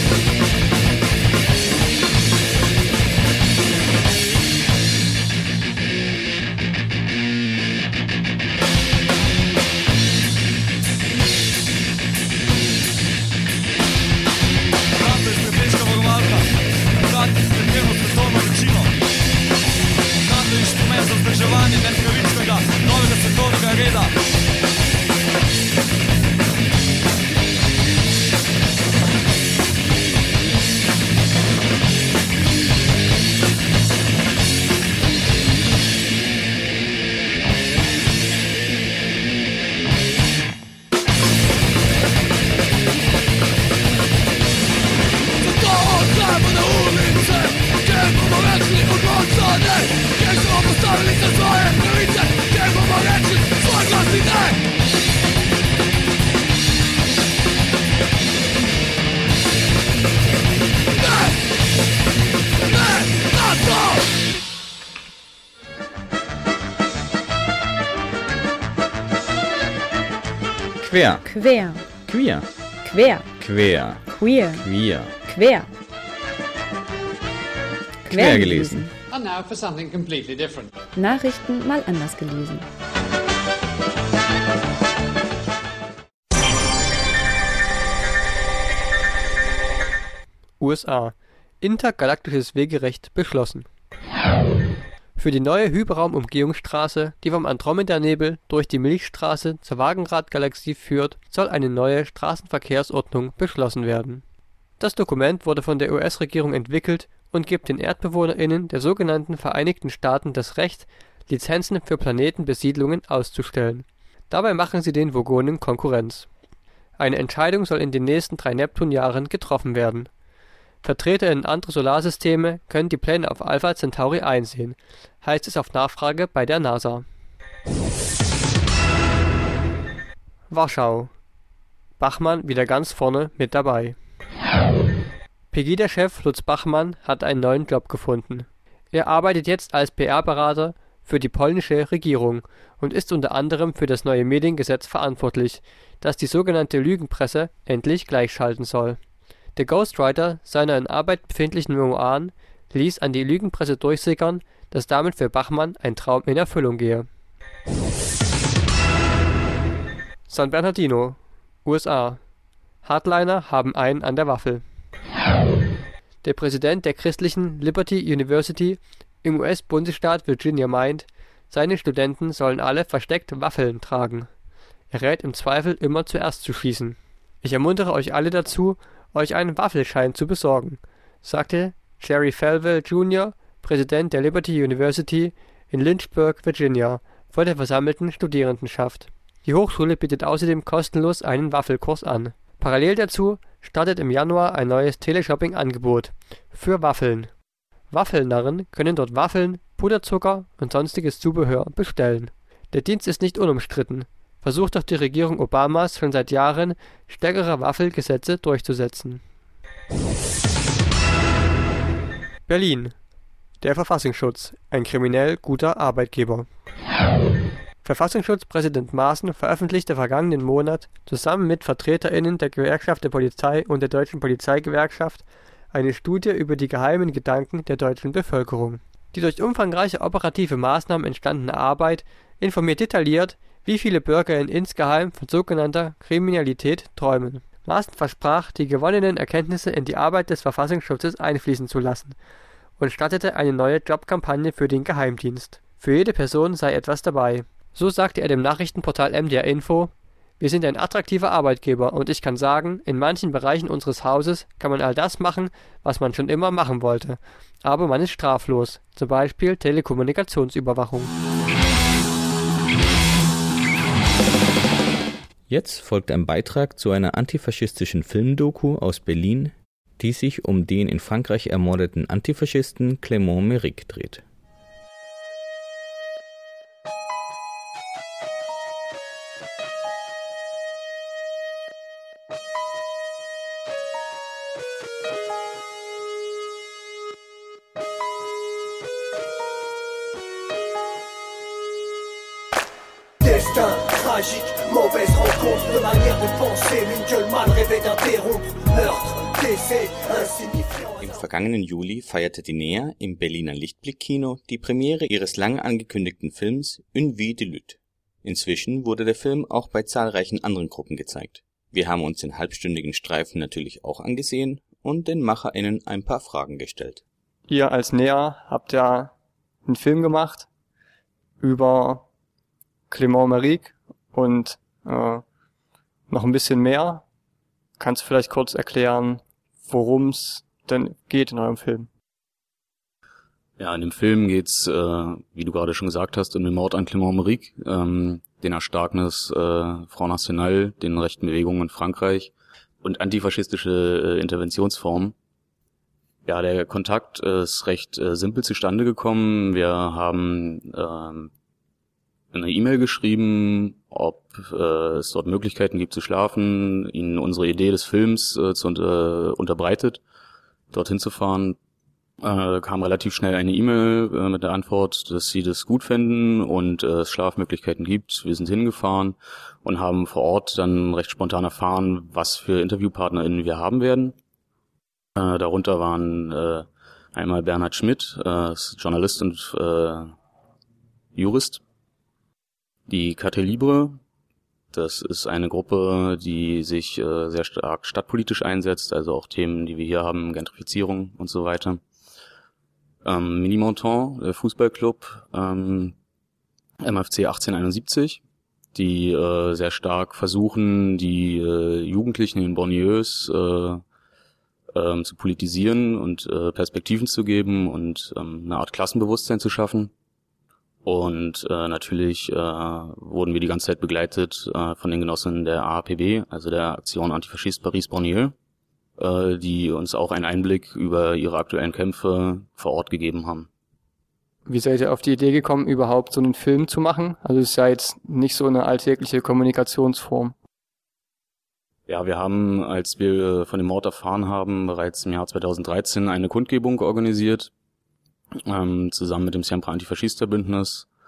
Vzdrževanje nepravičnega novega svetovnega reda. Zato odlajmo na ulice, kjer bomo rekli odločane, kjer smo postavili se svoje pravice, kjer bomo rekli svoj glas in ne. Ne, ne, na to! Quer. Quer. Queer. Quer. Quer. Queer. Queer. Quer. Quer gelesen. And now for something completely different. Nachrichten mal anders gelesen. U S A. Intergalaktisches Wegerecht beschlossen. Für die neue Hyperraumumgehungsstraße, die vom Andromeda-Nebel durch die Milchstraße zur Wagenrad-Galaxie führt, soll eine neue Straßenverkehrsordnung beschlossen werden. Das Dokument wurde von der U S-Regierung entwickelt und gibt den ErdbewohnerInnen der sogenannten Vereinigten Staaten das Recht, Lizenzen für Planetenbesiedlungen auszustellen. Dabei machen sie den Vogonen Konkurrenz. Eine Entscheidung soll in den nächsten drei Neptunjahren getroffen werden. Vertreter in andere Solarsysteme können die Pläne auf Alpha Centauri einsehen, heißt es auf Nachfrage bei der NASA. Warschau. Bachmann wieder ganz vorne mit dabei. Pegida-Chef Lutz Bachmann hat einen neuen Job gefunden. Er arbeitet jetzt als P R-Berater für die polnische Regierung und ist unter anderem für das neue Mediengesetz verantwortlich, das die sogenannte Lügenpresse endlich gleichschalten soll. Der Ghostwriter seiner in Arbeit befindlichen Memoiren ließ an die Lügenpresse durchsickern, dass damit für Bachmann ein Traum in Erfüllung gehe. San Bernardino, U S A. Hardliner haben einen an der Waffel. Der Präsident der christlichen Liberty University im U S-Bundesstaat Virginia meint, seine Studenten sollen alle versteckt Waffeln tragen. Er rät im Zweifel immer zuerst zu schießen. Ich ermuntere euch alle dazu, euch einen Waffelschein zu besorgen, sagte Jerry Falwell Junior, Präsident der Liberty University in Lynchburg, Virginia, vor der versammelten Studierendenschaft. Die Hochschule bietet außerdem kostenlos einen Waffelkurs an. Parallel dazu startet im Januar ein neues Teleshopping-Angebot für Waffeln. Waffelnarren können dort Waffeln, Puderzucker und sonstiges Zubehör bestellen. Der Dienst ist nicht unumstritten, versucht doch die Regierung Obamas schon seit Jahren, stärkere Waffelgesetze durchzusetzen. Berlin. Der Verfassungsschutz, ein kriminell guter Arbeitgeber. Verfassungsschutzpräsident Maaßen veröffentlichte vergangenen Monat zusammen mit VertreterInnen der Gewerkschaft der Polizei und der Deutschen Polizeigewerkschaft eine Studie über die geheimen Gedanken der deutschen Bevölkerung. Die durch umfangreiche operative Maßnahmen entstandene Arbeit informiert detailliert, wie viele BürgerInnen insgeheim von sogenannter Kriminalität träumen. Maaßen versprach, die gewonnenen Erkenntnisse in die Arbeit des Verfassungsschutzes einfließen zu lassen und startete eine neue Jobkampagne für den Geheimdienst. Für jede Person sei etwas dabei. So sagte er dem Nachrichtenportal M D R Info: Wir sind ein attraktiver Arbeitgeber und ich kann sagen, in manchen Bereichen unseres Hauses kann man all das machen, was man schon immer machen wollte. Aber man ist straflos, zum Beispiel Telekommunikationsüberwachung. Jetzt folgt ein Beitrag zu einer antifaschistischen Filmdoku aus Berlin, die sich um den in Frankreich ermordeten Antifaschisten Clément Méric dreht. Destin tragique, mauvaise rencontre, de manière de penser, une gueule mal rêvée d'interrompre, meurtre, décès, insignifiant. Im vergangenen Juli feierte die N E A im Berliner Lichtblick-Kino die Premiere ihres lang angekündigten Films Une vie de lutte. Inzwischen wurde der Film auch bei zahlreichen anderen Gruppen gezeigt. Wir haben uns den halbstündigen Streifen natürlich auch angesehen und den MacherInnen ein paar Fragen gestellt. Ihr als N E A habt ja einen Film gemacht über Clément Méric und äh, noch ein bisschen mehr. Kannst du vielleicht kurz erklären, worum es denn geht in eurem Film? Ja, in dem Film geht's, äh, wie du gerade schon gesagt hast, um den Mord an Clément Méric, ähm, den Erstarknis äh, Front National, den rechten Bewegungen in Frankreich und antifaschistische äh, Interventionsformen. Ja, der Kontakt äh, ist recht äh, simpel zustande gekommen. Wir haben äh, eine E-Mail geschrieben, ob äh, es dort Möglichkeiten gibt zu schlafen, ihnen unsere Idee des Films äh, zu unter, unterbreitet, dorthin zu fahren. Äh, kam relativ schnell eine E-Mail äh, mit der Antwort, dass sie das gut fänden und äh, es Schlafmöglichkeiten gibt. Wir sind hingefahren und haben vor Ort dann recht spontan erfahren, was für InterviewpartnerInnen wir haben werden. Äh, darunter waren äh, einmal Bernhard Schmidt, äh, Journalist und äh, Jurist. Die Carte Libre, das ist eine Gruppe, die sich äh, sehr stark stadtpolitisch einsetzt, also auch Themen, die wir hier haben, Gentrifizierung und so weiter. Ähm, Mini-Montant, der Fußballclub, ähm, M F C achtzehnhunderteinundsiebzig, die äh, sehr stark versuchen, die äh, Jugendlichen in Banlieues äh, äh, zu politisieren und äh, Perspektiven zu geben und ähm, eine Art Klassenbewusstsein zu schaffen. Und äh, natürlich äh, wurden wir die ganze Zeit begleitet äh, von den Genossen der A A P B, also der Aktion Antifaschist Paris Banlieue, äh, die uns auch einen Einblick über ihre aktuellen Kämpfe vor Ort gegeben haben. Wie seid ihr auf die Idee gekommen, überhaupt so einen Film zu machen? Also es ist ja jetzt nicht so eine alltägliche Kommunikationsform. Ja, wir haben, als wir von dem Mord erfahren haben, bereits im Jahr zweitausenddreizehn eine Kundgebung organisiert, ähm, zusammen mit dem Siempre Antifascista Bündnis,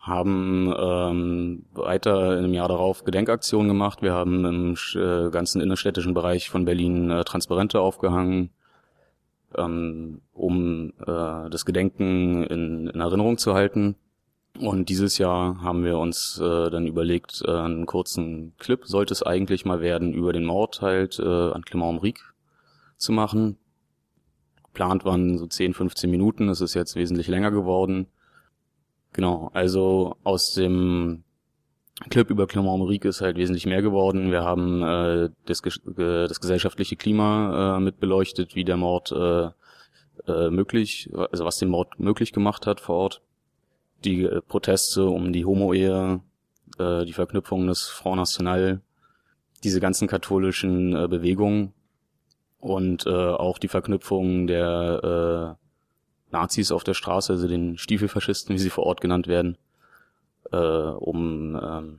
haben ähm, weiter im Jahr darauf Gedenkaktionen gemacht. Wir haben im äh, ganzen innerstädtischen Bereich von Berlin äh, Transparente aufgehangen, ähm, um äh, das Gedenken in, in Erinnerung zu halten. Und dieses Jahr haben wir uns äh, dann überlegt, äh, einen kurzen Clip sollte es eigentlich mal werden, über den Mord halt äh, an Clément Homeric zu machen. Geplant waren so zehn, fünfzehn Minuten, es ist jetzt wesentlich länger geworden. Genau, also aus dem Clip über Clément Homeric ist halt wesentlich mehr geworden. Wir haben äh, das, äh, das gesellschaftliche Klima äh, mit beleuchtet, wie der Mord äh, äh, möglich, also was den Mord möglich gemacht hat vor Ort. Die äh, Proteste um die Homo-Ehe, äh, die Verknüpfung des Front National, diese ganzen katholischen äh, Bewegungen und äh, auch die Verknüpfung der äh, Nazis auf der Straße, also den Stiefelfaschisten, wie sie vor Ort genannt werden, äh, um ähm,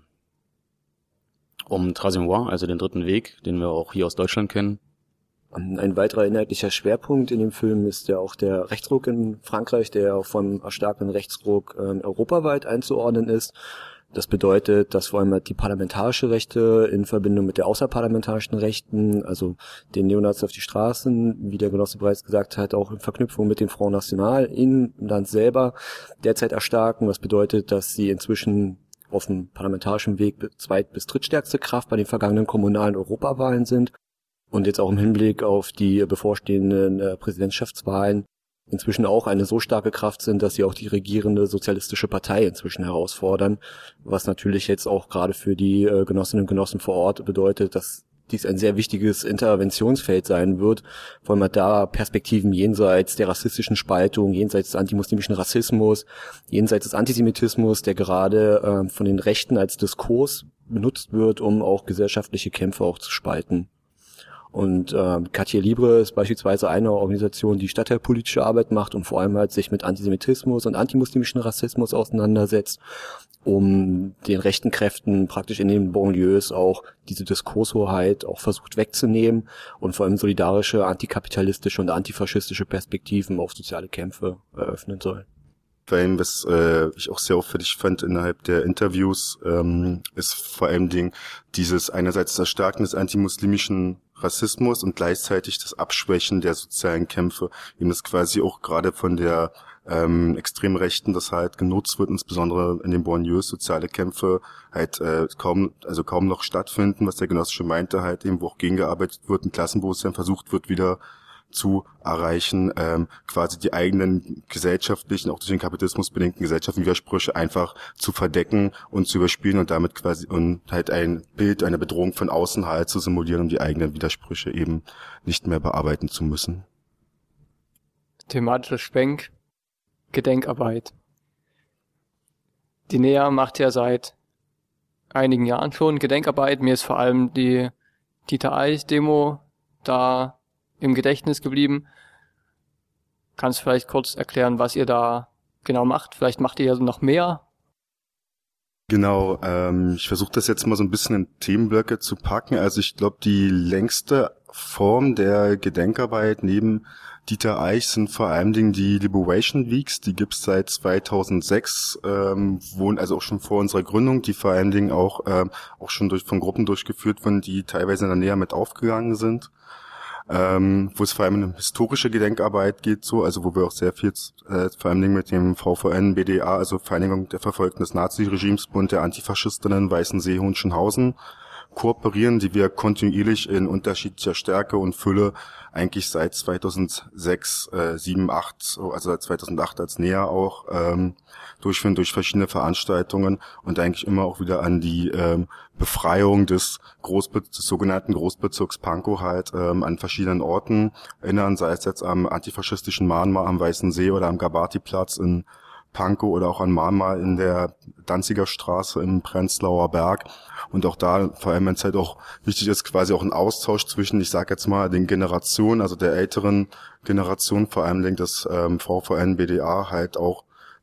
um Troisième, also den dritten Weg, den wir auch hier aus Deutschland kennen. Ein weiterer inhaltlicher Schwerpunkt in dem Film ist ja auch der Rechtsruck in Frankreich, der auch vom erstarkten Rechtsruck äh, europaweit einzuordnen ist. Das bedeutet, dass vor allem die parlamentarische Rechte in Verbindung mit der außerparlamentarischen Rechten, also den Neonazis auf die Straßen, wie der Genosse bereits gesagt hat, auch in Verknüpfung mit dem Front National im Land selber derzeit erstarken. Was bedeutet, dass sie inzwischen auf dem parlamentarischen Weg zweit- bis drittstärkste Kraft bei den vergangenen kommunalen Europawahlen sind und jetzt auch im Hinblick auf die bevorstehenden äh, Präsidentschaftswahlen inzwischen auch eine so starke Kraft sind, dass sie auch die regierende sozialistische Partei inzwischen herausfordern, was natürlich jetzt auch gerade für die äh, Genossinnen und Genossen vor Ort bedeutet, dass dies ein sehr wichtiges Interventionsfeld sein wird, vor allem da Perspektiven jenseits der rassistischen Spaltung, jenseits des antimuslimischen Rassismus, jenseits des Antisemitismus, der gerade äh, von den Rechten als Diskurs benutzt wird, um auch gesellschaftliche Kämpfe auch zu spalten. Und äh, Quartier Libre ist beispielsweise eine Organisation, die stadtteilpolitische Arbeit macht und vor allem halt sich mit Antisemitismus und antimuslimischen Rassismus auseinandersetzt, um den rechten Kräften praktisch in den Banlieues auch diese Diskurshoheit auch versucht wegzunehmen und vor allem solidarische, antikapitalistische und antifaschistische Perspektiven auf soziale Kämpfe eröffnen soll. Vor allem, was äh, ich auch sehr auffällig fand innerhalb der Interviews, ähm, ist vor allem Ding dieses einerseits das Erstarken des antimuslimischen Rassismus und gleichzeitig das Abschwächen der sozialen Kämpfe, eben das quasi auch gerade von der ähm, extremen Rechten, das halt genutzt wird, insbesondere in den Banlieues soziale Kämpfe halt äh, kaum, also kaum noch stattfinden, was der Genosse schon meinte, halt eben, wo auch gegengearbeitet wird, ein Klassenbewusstsein versucht wird, wieder zu erreichen, ähm, quasi die eigenen gesellschaftlichen, auch durch den Kapitalismus bedingten gesellschaftlichen Widersprüche einfach zu verdecken und zu überspielen und damit quasi und halt ein Bild, eine Bedrohung von außen halt zu simulieren, um die eigenen Widersprüche eben nicht mehr bearbeiten zu müssen. Thematischer Schwenk, Gedenkarbeit. Die N E A macht ja seit einigen Jahren schon Gedenkarbeit. Mir ist vor allem die Dieter Eich-Demo da im Gedächtnis geblieben. Kannst du vielleicht kurz erklären, was ihr da genau macht? Vielleicht macht ihr ja noch mehr? Genau, ähm, ich versuche das jetzt mal so ein bisschen in Themenblöcke zu packen. Also ich glaube, die längste Form der Gedenkarbeit neben Dieter Eich sind vor allem Dingen die Liberation Weeks, die gibt's seit zweitausendsechs, ähm, wo, also auch schon vor unserer Gründung, die vor allen Dingen auch ähm, auch schon durch von Gruppen durchgeführt wurden, die teilweise in der Nähe mit aufgegangen sind. Ähm, wo es vor allem um eine historische Gedenkarbeit geht, so, also wo wir auch sehr viel, äh, vor allem mit dem V V N, B D A, also Vereinigung der Verfolgten des Naziregimes, Bund der Antifaschistinnen Weißensee, Hohenschönhausen, kooperieren, die wir kontinuierlich in unterschiedlicher Stärke und Fülle eigentlich seit zweitausendsechs, äh, sieben, acht, also seit zweitausendacht als N E A auch ähm, durchführen durch verschiedene Veranstaltungen und eigentlich immer auch wieder an die ähm, Befreiung des, Großbe- des sogenannten Großbezirks Pankow halt ähm, an verschiedenen Orten erinnern, sei es jetzt am antifaschistischen Mahnmal am Weißen See oder am Gabati-Platz in Pankow oder auch an Mahnmal in der Danziger Straße im Prenzlauer Berg. Und auch da, vor allem wenn es halt auch wichtig ist, quasi auch ein Austausch zwischen, ich sag jetzt mal, den Generationen, also der älteren Generation, vor allem des ähm, V V N, B D A, halt auch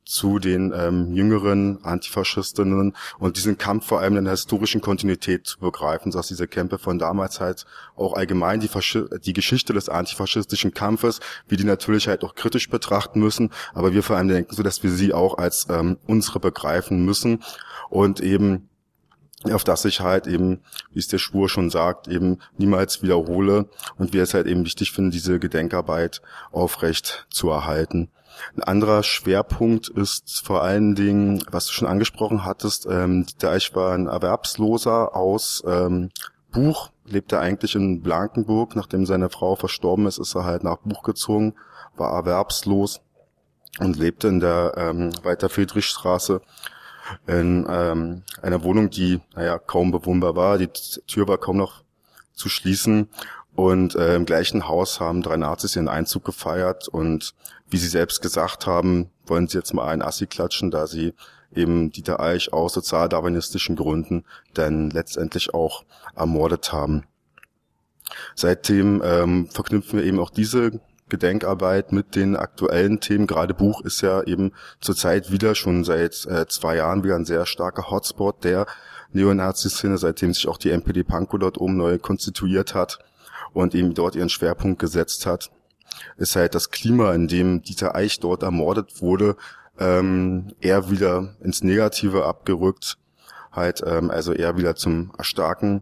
zu den ähm, jüngeren Antifaschistinnen und diesen Kampf vor allem in der historischen Kontinuität zu begreifen, dass diese Kämpfe von damals halt auch allgemein die, Faschi- die Geschichte des antifaschistischen Kampfes, wie die natürlich halt auch kritisch betrachten müssen, aber wir vor allem denken so, dass wir sie auch als ähm, unsere begreifen müssen und eben auf das ich halt eben, wie es der Schwur schon sagt, eben niemals wiederhole und wir es halt eben wichtig finden, diese Gedenkarbeit aufrecht zu erhalten. Ein anderer Schwerpunkt ist vor allen Dingen, was du schon angesprochen hattest, ähm, Dieter Eich war ein Erwerbsloser aus ähm, Buch, lebte eigentlich in Blankenburg, nachdem seine Frau verstorben ist, ist er halt nach Buch gezogen, war erwerbslos und lebte in der ähm, Walter-Friedrich-Straße in ähm, einer Wohnung, die naja kaum bewohnbar war. Die Tür war kaum noch zu schließen und äh, im gleichen Haus haben drei Nazis ihren Einzug gefeiert und wie sie selbst gesagt haben, wollen sie jetzt mal einen Assi klatschen, da sie eben Dieter Eich aus sozialdarwinistischen Gründen dann letztendlich auch ermordet haben. Seitdem ähm, verknüpfen wir eben auch diese Gedenkarbeit mit den aktuellen Themen. Gerade Buch ist ja eben zurzeit wieder schon seit äh, zwei Jahren wieder ein sehr starker Hotspot der Neonazi-Szene, seitdem sich auch die N P D Pankow dort oben neu konstituiert hat und eben dort ihren Schwerpunkt gesetzt hat, ist halt das Klima, in dem Dieter Eich dort ermordet wurde, ähm, eher wieder ins Negative abgerückt, halt ähm, also eher wieder zum Erstarken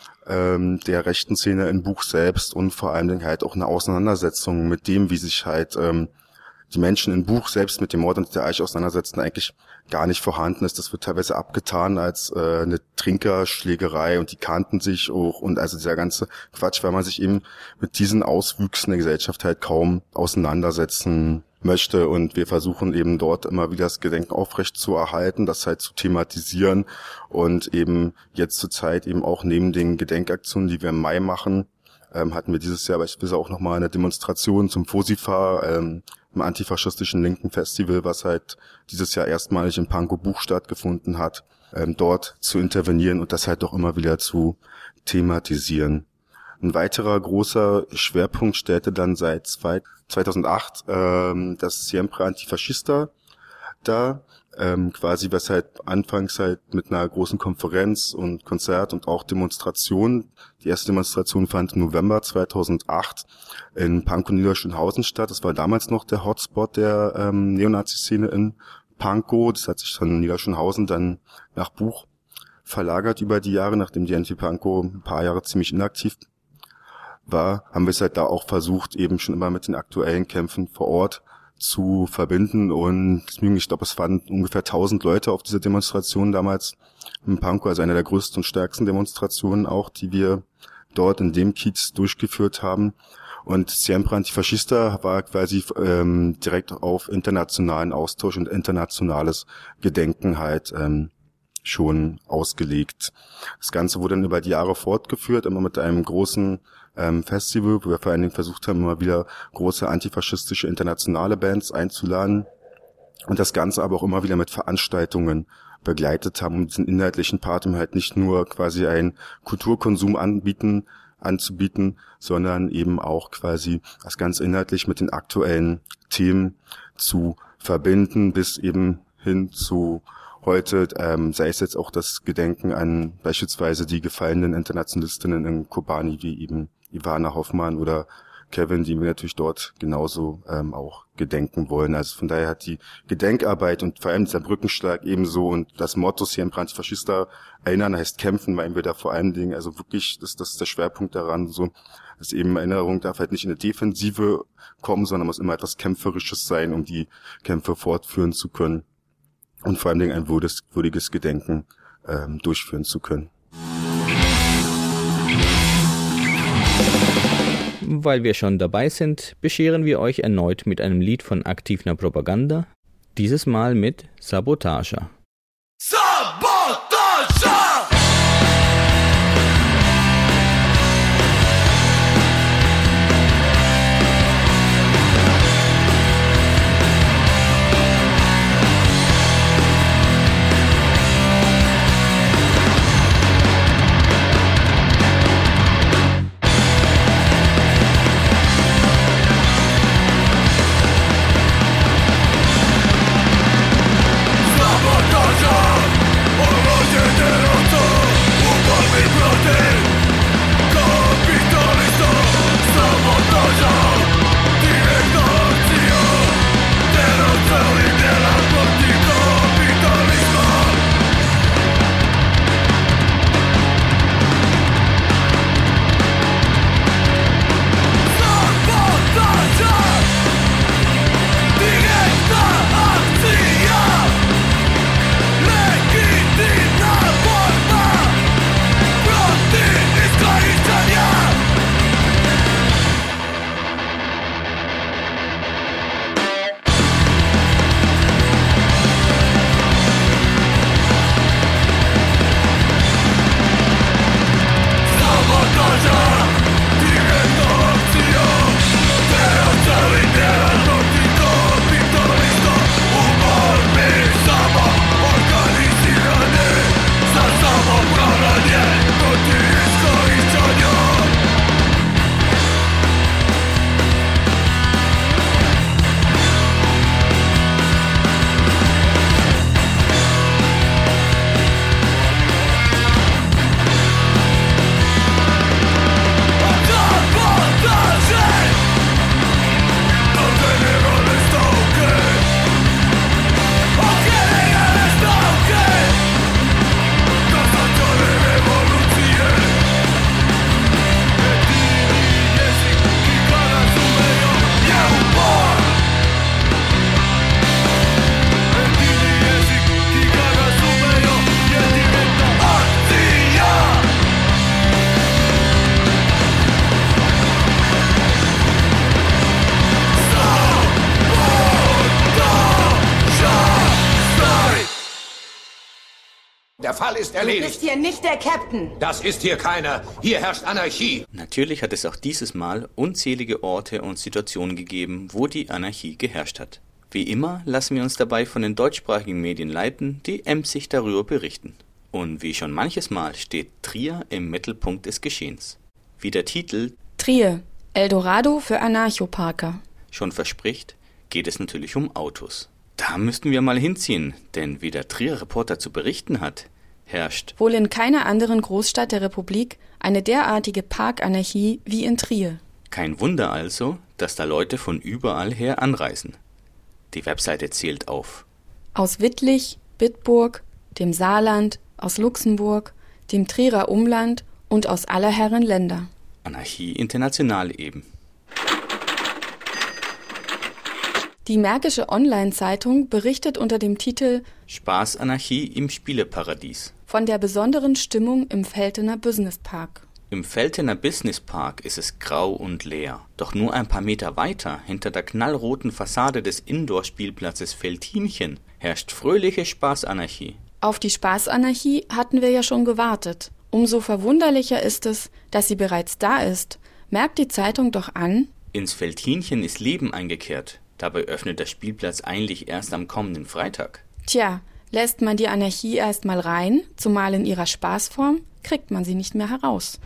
der rechten Szene in Buch selbst und vor allen Dingen halt auch eine Auseinandersetzung mit dem, wie sich halt ähm, die Menschen in Buch selbst mit dem Mord an Dieter Eich auseinandersetzen, eigentlich gar nicht vorhanden ist. Das wird teilweise abgetan als äh, eine Trinkerschlägerei und die kannten sich auch und also dieser ganze Quatsch, weil man sich eben mit diesen Auswüchsen der Gesellschaft halt kaum auseinandersetzen möchte und wir versuchen eben dort immer wieder das Gedenken aufrecht zu erhalten, das halt zu thematisieren und eben jetzt zur Zeit eben auch neben den Gedenkaktionen, die wir im Mai machen, ähm, hatten wir dieses Jahr beispielsweise auch nochmal eine Demonstration zum Fosifa, ähm, im antifaschistischen linken Festival, was halt dieses Jahr erstmalig in Pankow Buch stattgefunden hat, ähm, dort zu intervenieren und das halt doch immer wieder zu thematisieren. Ein weiterer großer Schwerpunkt stellte dann seit zweitausendacht ähm, das Siempre Antifascista dar, ähm, quasi was halt anfangs halt mit einer großen Konferenz und Konzert und auch Demonstration. Die erste Demonstration fand im November zweitausendacht in Pankow Niederschönhausen statt. Das war damals noch der Hotspot der ähm, Neonazi-Szene in Pankow. Das hat sich von Niederschönhausen dann nach Buch verlagert über die Jahre, nachdem die N T Pankow ein paar Jahre ziemlich inaktiv war, haben wir es halt da auch versucht, eben schon immer mit den aktuellen Kämpfen vor Ort zu verbinden und ich glaube, es waren ungefähr tausend Leute auf dieser Demonstration damals in Pankow, also eine der größten und stärksten Demonstrationen auch, die wir dort in dem Kiez durchgeführt haben. Und Siempre Antifascista war quasi ähm, direkt auf internationalen Austausch und internationales Gedenken halt ähm, schon ausgelegt. Das Ganze wurde dann über die Jahre fortgeführt, immer mit einem großen ähm, Festival, wo wir vor allen Dingen versucht haben, immer wieder große antifaschistische internationale Bands einzuladen und das Ganze aber auch immer wieder mit Veranstaltungen begleitet haben, um diesen inhaltlichen Part halt nicht nur quasi einen Kulturkonsum anbieten, anzubieten, sondern eben auch quasi das Ganze inhaltlich mit den aktuellen Themen zu verbinden, bis eben hin zu heute, ähm, sei es jetzt auch das Gedenken an beispielsweise die gefallenen Internationalistinnen in Kobani, wie eben Ivana Hoffmann oder Kevin, die wir natürlich dort genauso ähm, auch gedenken wollen. Also von daher hat die Gedenkarbeit und vor allem dieser Brückenschlag ebenso und das Motto Siempre Antifascista, erinnern heißt kämpfen, meinen wir da vor allen Dingen, also wirklich, das, das ist der Schwerpunkt daran, so, dass eben Erinnerung darf halt nicht in eine Defensive kommen, sondern muss immer etwas Kämpferisches sein, um die Kämpfe fortführen zu können und vor allen Dingen ein würdiges, würdiges Gedenken ähm, durchführen zu können. Weil wir schon dabei sind, bescheren wir euch erneut mit einem Lied von Aktivna Propaganda, dieses Mal mit Sabotage. Sabotage! Fall ist erledigt. Du bist hier nicht der Captain. Das ist hier keiner. Hier herrscht Anarchie. Natürlich hat es auch dieses Mal unzählige Orte und Situationen gegeben, wo die Anarchie geherrscht hat. Wie immer lassen wir uns dabei von den deutschsprachigen Medien leiten, die emsig darüber berichten. Und wie schon manches Mal steht Trier im Mittelpunkt des Geschehens. Wie der Titel Trier, Eldorado für Anarchoparker schon verspricht, geht es natürlich um Autos. Da müssten wir mal hinziehen, denn wie der Trier-Reporter zu berichten hat, herrscht wohl in keiner anderen Großstadt der Republik eine derartige Parkanarchie wie in Trier. Kein Wunder also, dass da Leute von überall her anreisen. Die Webseite zählt auf. Aus Wittlich, Bitburg, dem Saarland, aus Luxemburg, dem Trierer Umland und aus aller Herren Länder. Anarchie international eben. Die Märkische Online-Zeitung berichtet unter dem Titel Spaßanarchie im Spieleparadies von der besonderen Stimmung im Veltener Business Park. Im Veltener Business Park ist es grau und leer. Doch nur ein paar Meter weiter, hinter der knallroten Fassade des Indoor-Spielplatzes Veltinchen, herrscht fröhliche Spaßanarchie. Auf die Spaßanarchie hatten wir ja schon gewartet. Umso verwunderlicher ist es, dass sie bereits da ist. Merkt die Zeitung doch an: Ins Veltinchen ist Leben eingekehrt. Dabei öffnet der Spielplatz eigentlich erst am kommenden Freitag. Tja, lässt man die Anarchie erst mal rein, zumal in ihrer Spaßform, kriegt man sie nicht mehr heraus.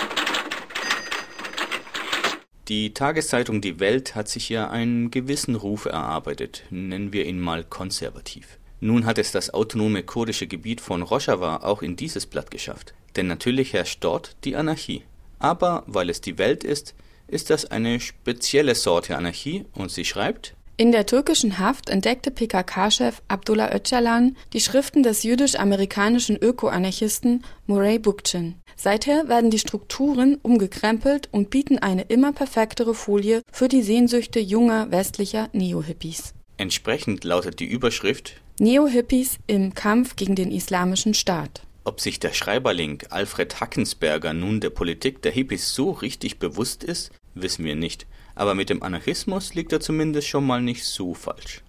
Die Tageszeitung Die Welt hat sich ja einen gewissen Ruf erarbeitet, nennen wir ihn mal konservativ. Nun hat es das autonome kurdische Gebiet von Rojava auch in dieses Blatt geschafft. Denn natürlich herrscht dort die Anarchie. Aber weil es Die Welt ist, ist das eine spezielle Sorte Anarchie und sie schreibt: In der türkischen Haft entdeckte P K K-Chef Abdullah Öcalan die Schriften des jüdisch-amerikanischen Öko-Anarchisten Murray Bookchin. Seither werden die Strukturen umgekrempelt und bieten eine immer perfektere Folie für die Sehnsüchte junger westlicher Neo-Hippies. Entsprechend lautet die Überschrift: Neo-Hippies im Kampf gegen den Islamischen Staat. Ob sich der Schreiberling Alfred Hackensberger nun der Politik der Hippies so richtig bewusst ist, wissen wir nicht. Aber mit dem Anarchismus liegt er zumindest schon mal nicht so falsch.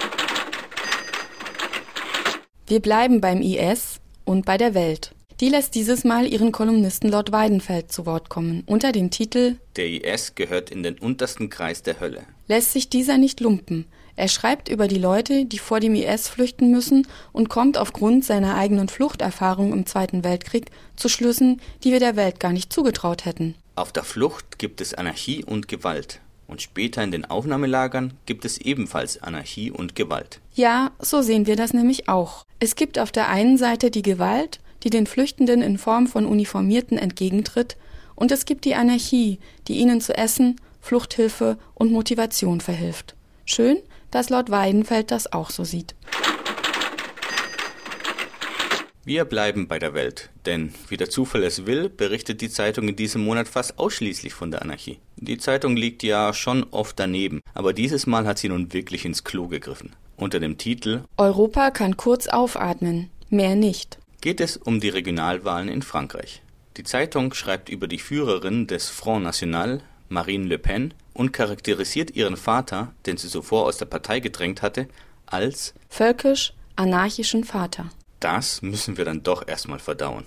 Wir bleiben beim I S und bei der Welt. Die lässt dieses Mal ihren Kolumnisten Lord Weidenfeld zu Wort kommen, unter dem Titel Der I S gehört in den untersten Kreis der Hölle. Lässt sich dieser nicht lumpen. Er schreibt über die Leute, die vor dem I S flüchten müssen und kommt aufgrund seiner eigenen Fluchterfahrung im Zweiten Weltkrieg zu Schlüssen, die wir der Welt gar nicht zugetraut hätten. Auf der Flucht gibt es Anarchie und Gewalt. Und später in den Aufnahmelagern gibt es ebenfalls Anarchie und Gewalt. Ja, so sehen wir das nämlich auch. Es gibt auf der einen Seite die Gewalt, die den Flüchtenden in Form von Uniformierten entgegentritt, und es gibt die Anarchie, die ihnen zu Essen, Fluchthilfe und Motivation verhilft. Schön, dass Lord Weidenfeld das auch so sieht. Wir bleiben bei der Welt, denn wie der Zufall es will, berichtet die Zeitung in diesem Monat fast ausschließlich von der Anarchie. Die Zeitung liegt ja schon oft daneben, aber dieses Mal hat sie nun wirklich ins Klo gegriffen. Unter dem Titel Europa kann kurz aufatmen, mehr nicht. Geht es um die Regionalwahlen in Frankreich. Die Zeitung schreibt über die Führerin des Front National, Marine Le Pen, und charakterisiert ihren Vater, den sie zuvor aus der Partei gedrängt hatte, als völkisch-anarchischen Vater. Das müssen wir dann doch erstmal verdauen.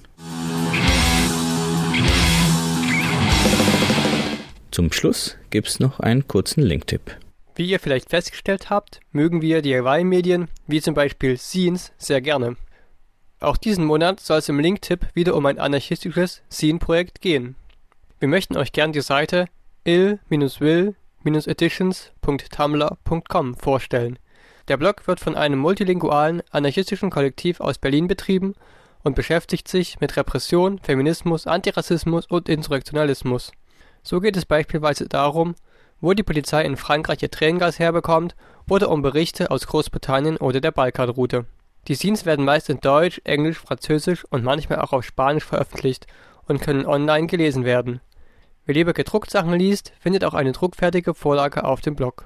Zum Schluss gibt's noch einen kurzen Linktipp. Wie ihr vielleicht festgestellt habt, mögen wir D I Y-Medien, wie zum Beispiel Zines, sehr gerne. Auch diesen Monat soll es im Linktipp wieder um ein anarchistisches Zine-Projekt gehen. Wir möchten euch gern die Seite ill will editions punkt tumblr punkt com vorstellen. Der Blog wird von einem multilingualen, anarchistischen Kollektiv aus Berlin betrieben und beschäftigt sich mit Repression, Feminismus, Antirassismus und Insurrektionalismus. So geht es beispielsweise darum, wo die Polizei in Frankreich ihr Tränengas herbekommt, oder um Berichte aus Großbritannien oder der Balkanroute. Die Zines werden meist in Deutsch, Englisch, Französisch und manchmal auch auf Spanisch veröffentlicht und können online gelesen werden. Wer lieber gedruckt Sachen liest, findet auch eine druckfertige Vorlage auf dem Blog.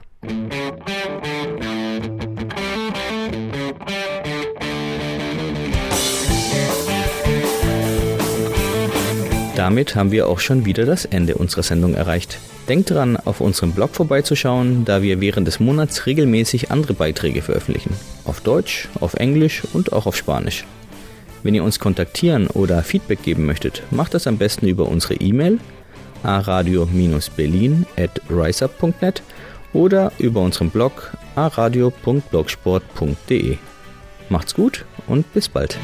Damit haben wir auch schon wieder das Ende unserer Sendung erreicht. Denkt dran, auf unserem Blog vorbeizuschauen, da wir während des Monats regelmäßig andere Beiträge veröffentlichen. Auf Deutsch, auf Englisch und auch auf Spanisch. Wenn ihr uns kontaktieren oder Feedback geben möchtet, macht das am besten über unsere E-Mail a radio berlin at riseup punkt net oder über unseren Blog a radio punkt blogsport punkt de. Macht's gut und bis bald.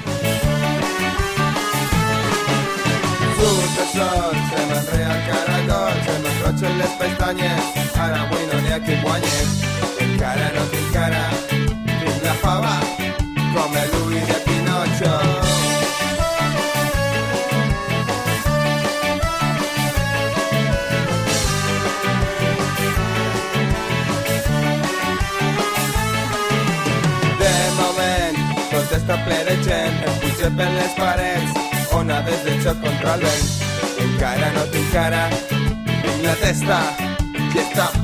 Està ple de gent, em puja per les parets, onades de xoc contra el vent. Encara no tinc cara, tinc la testa i està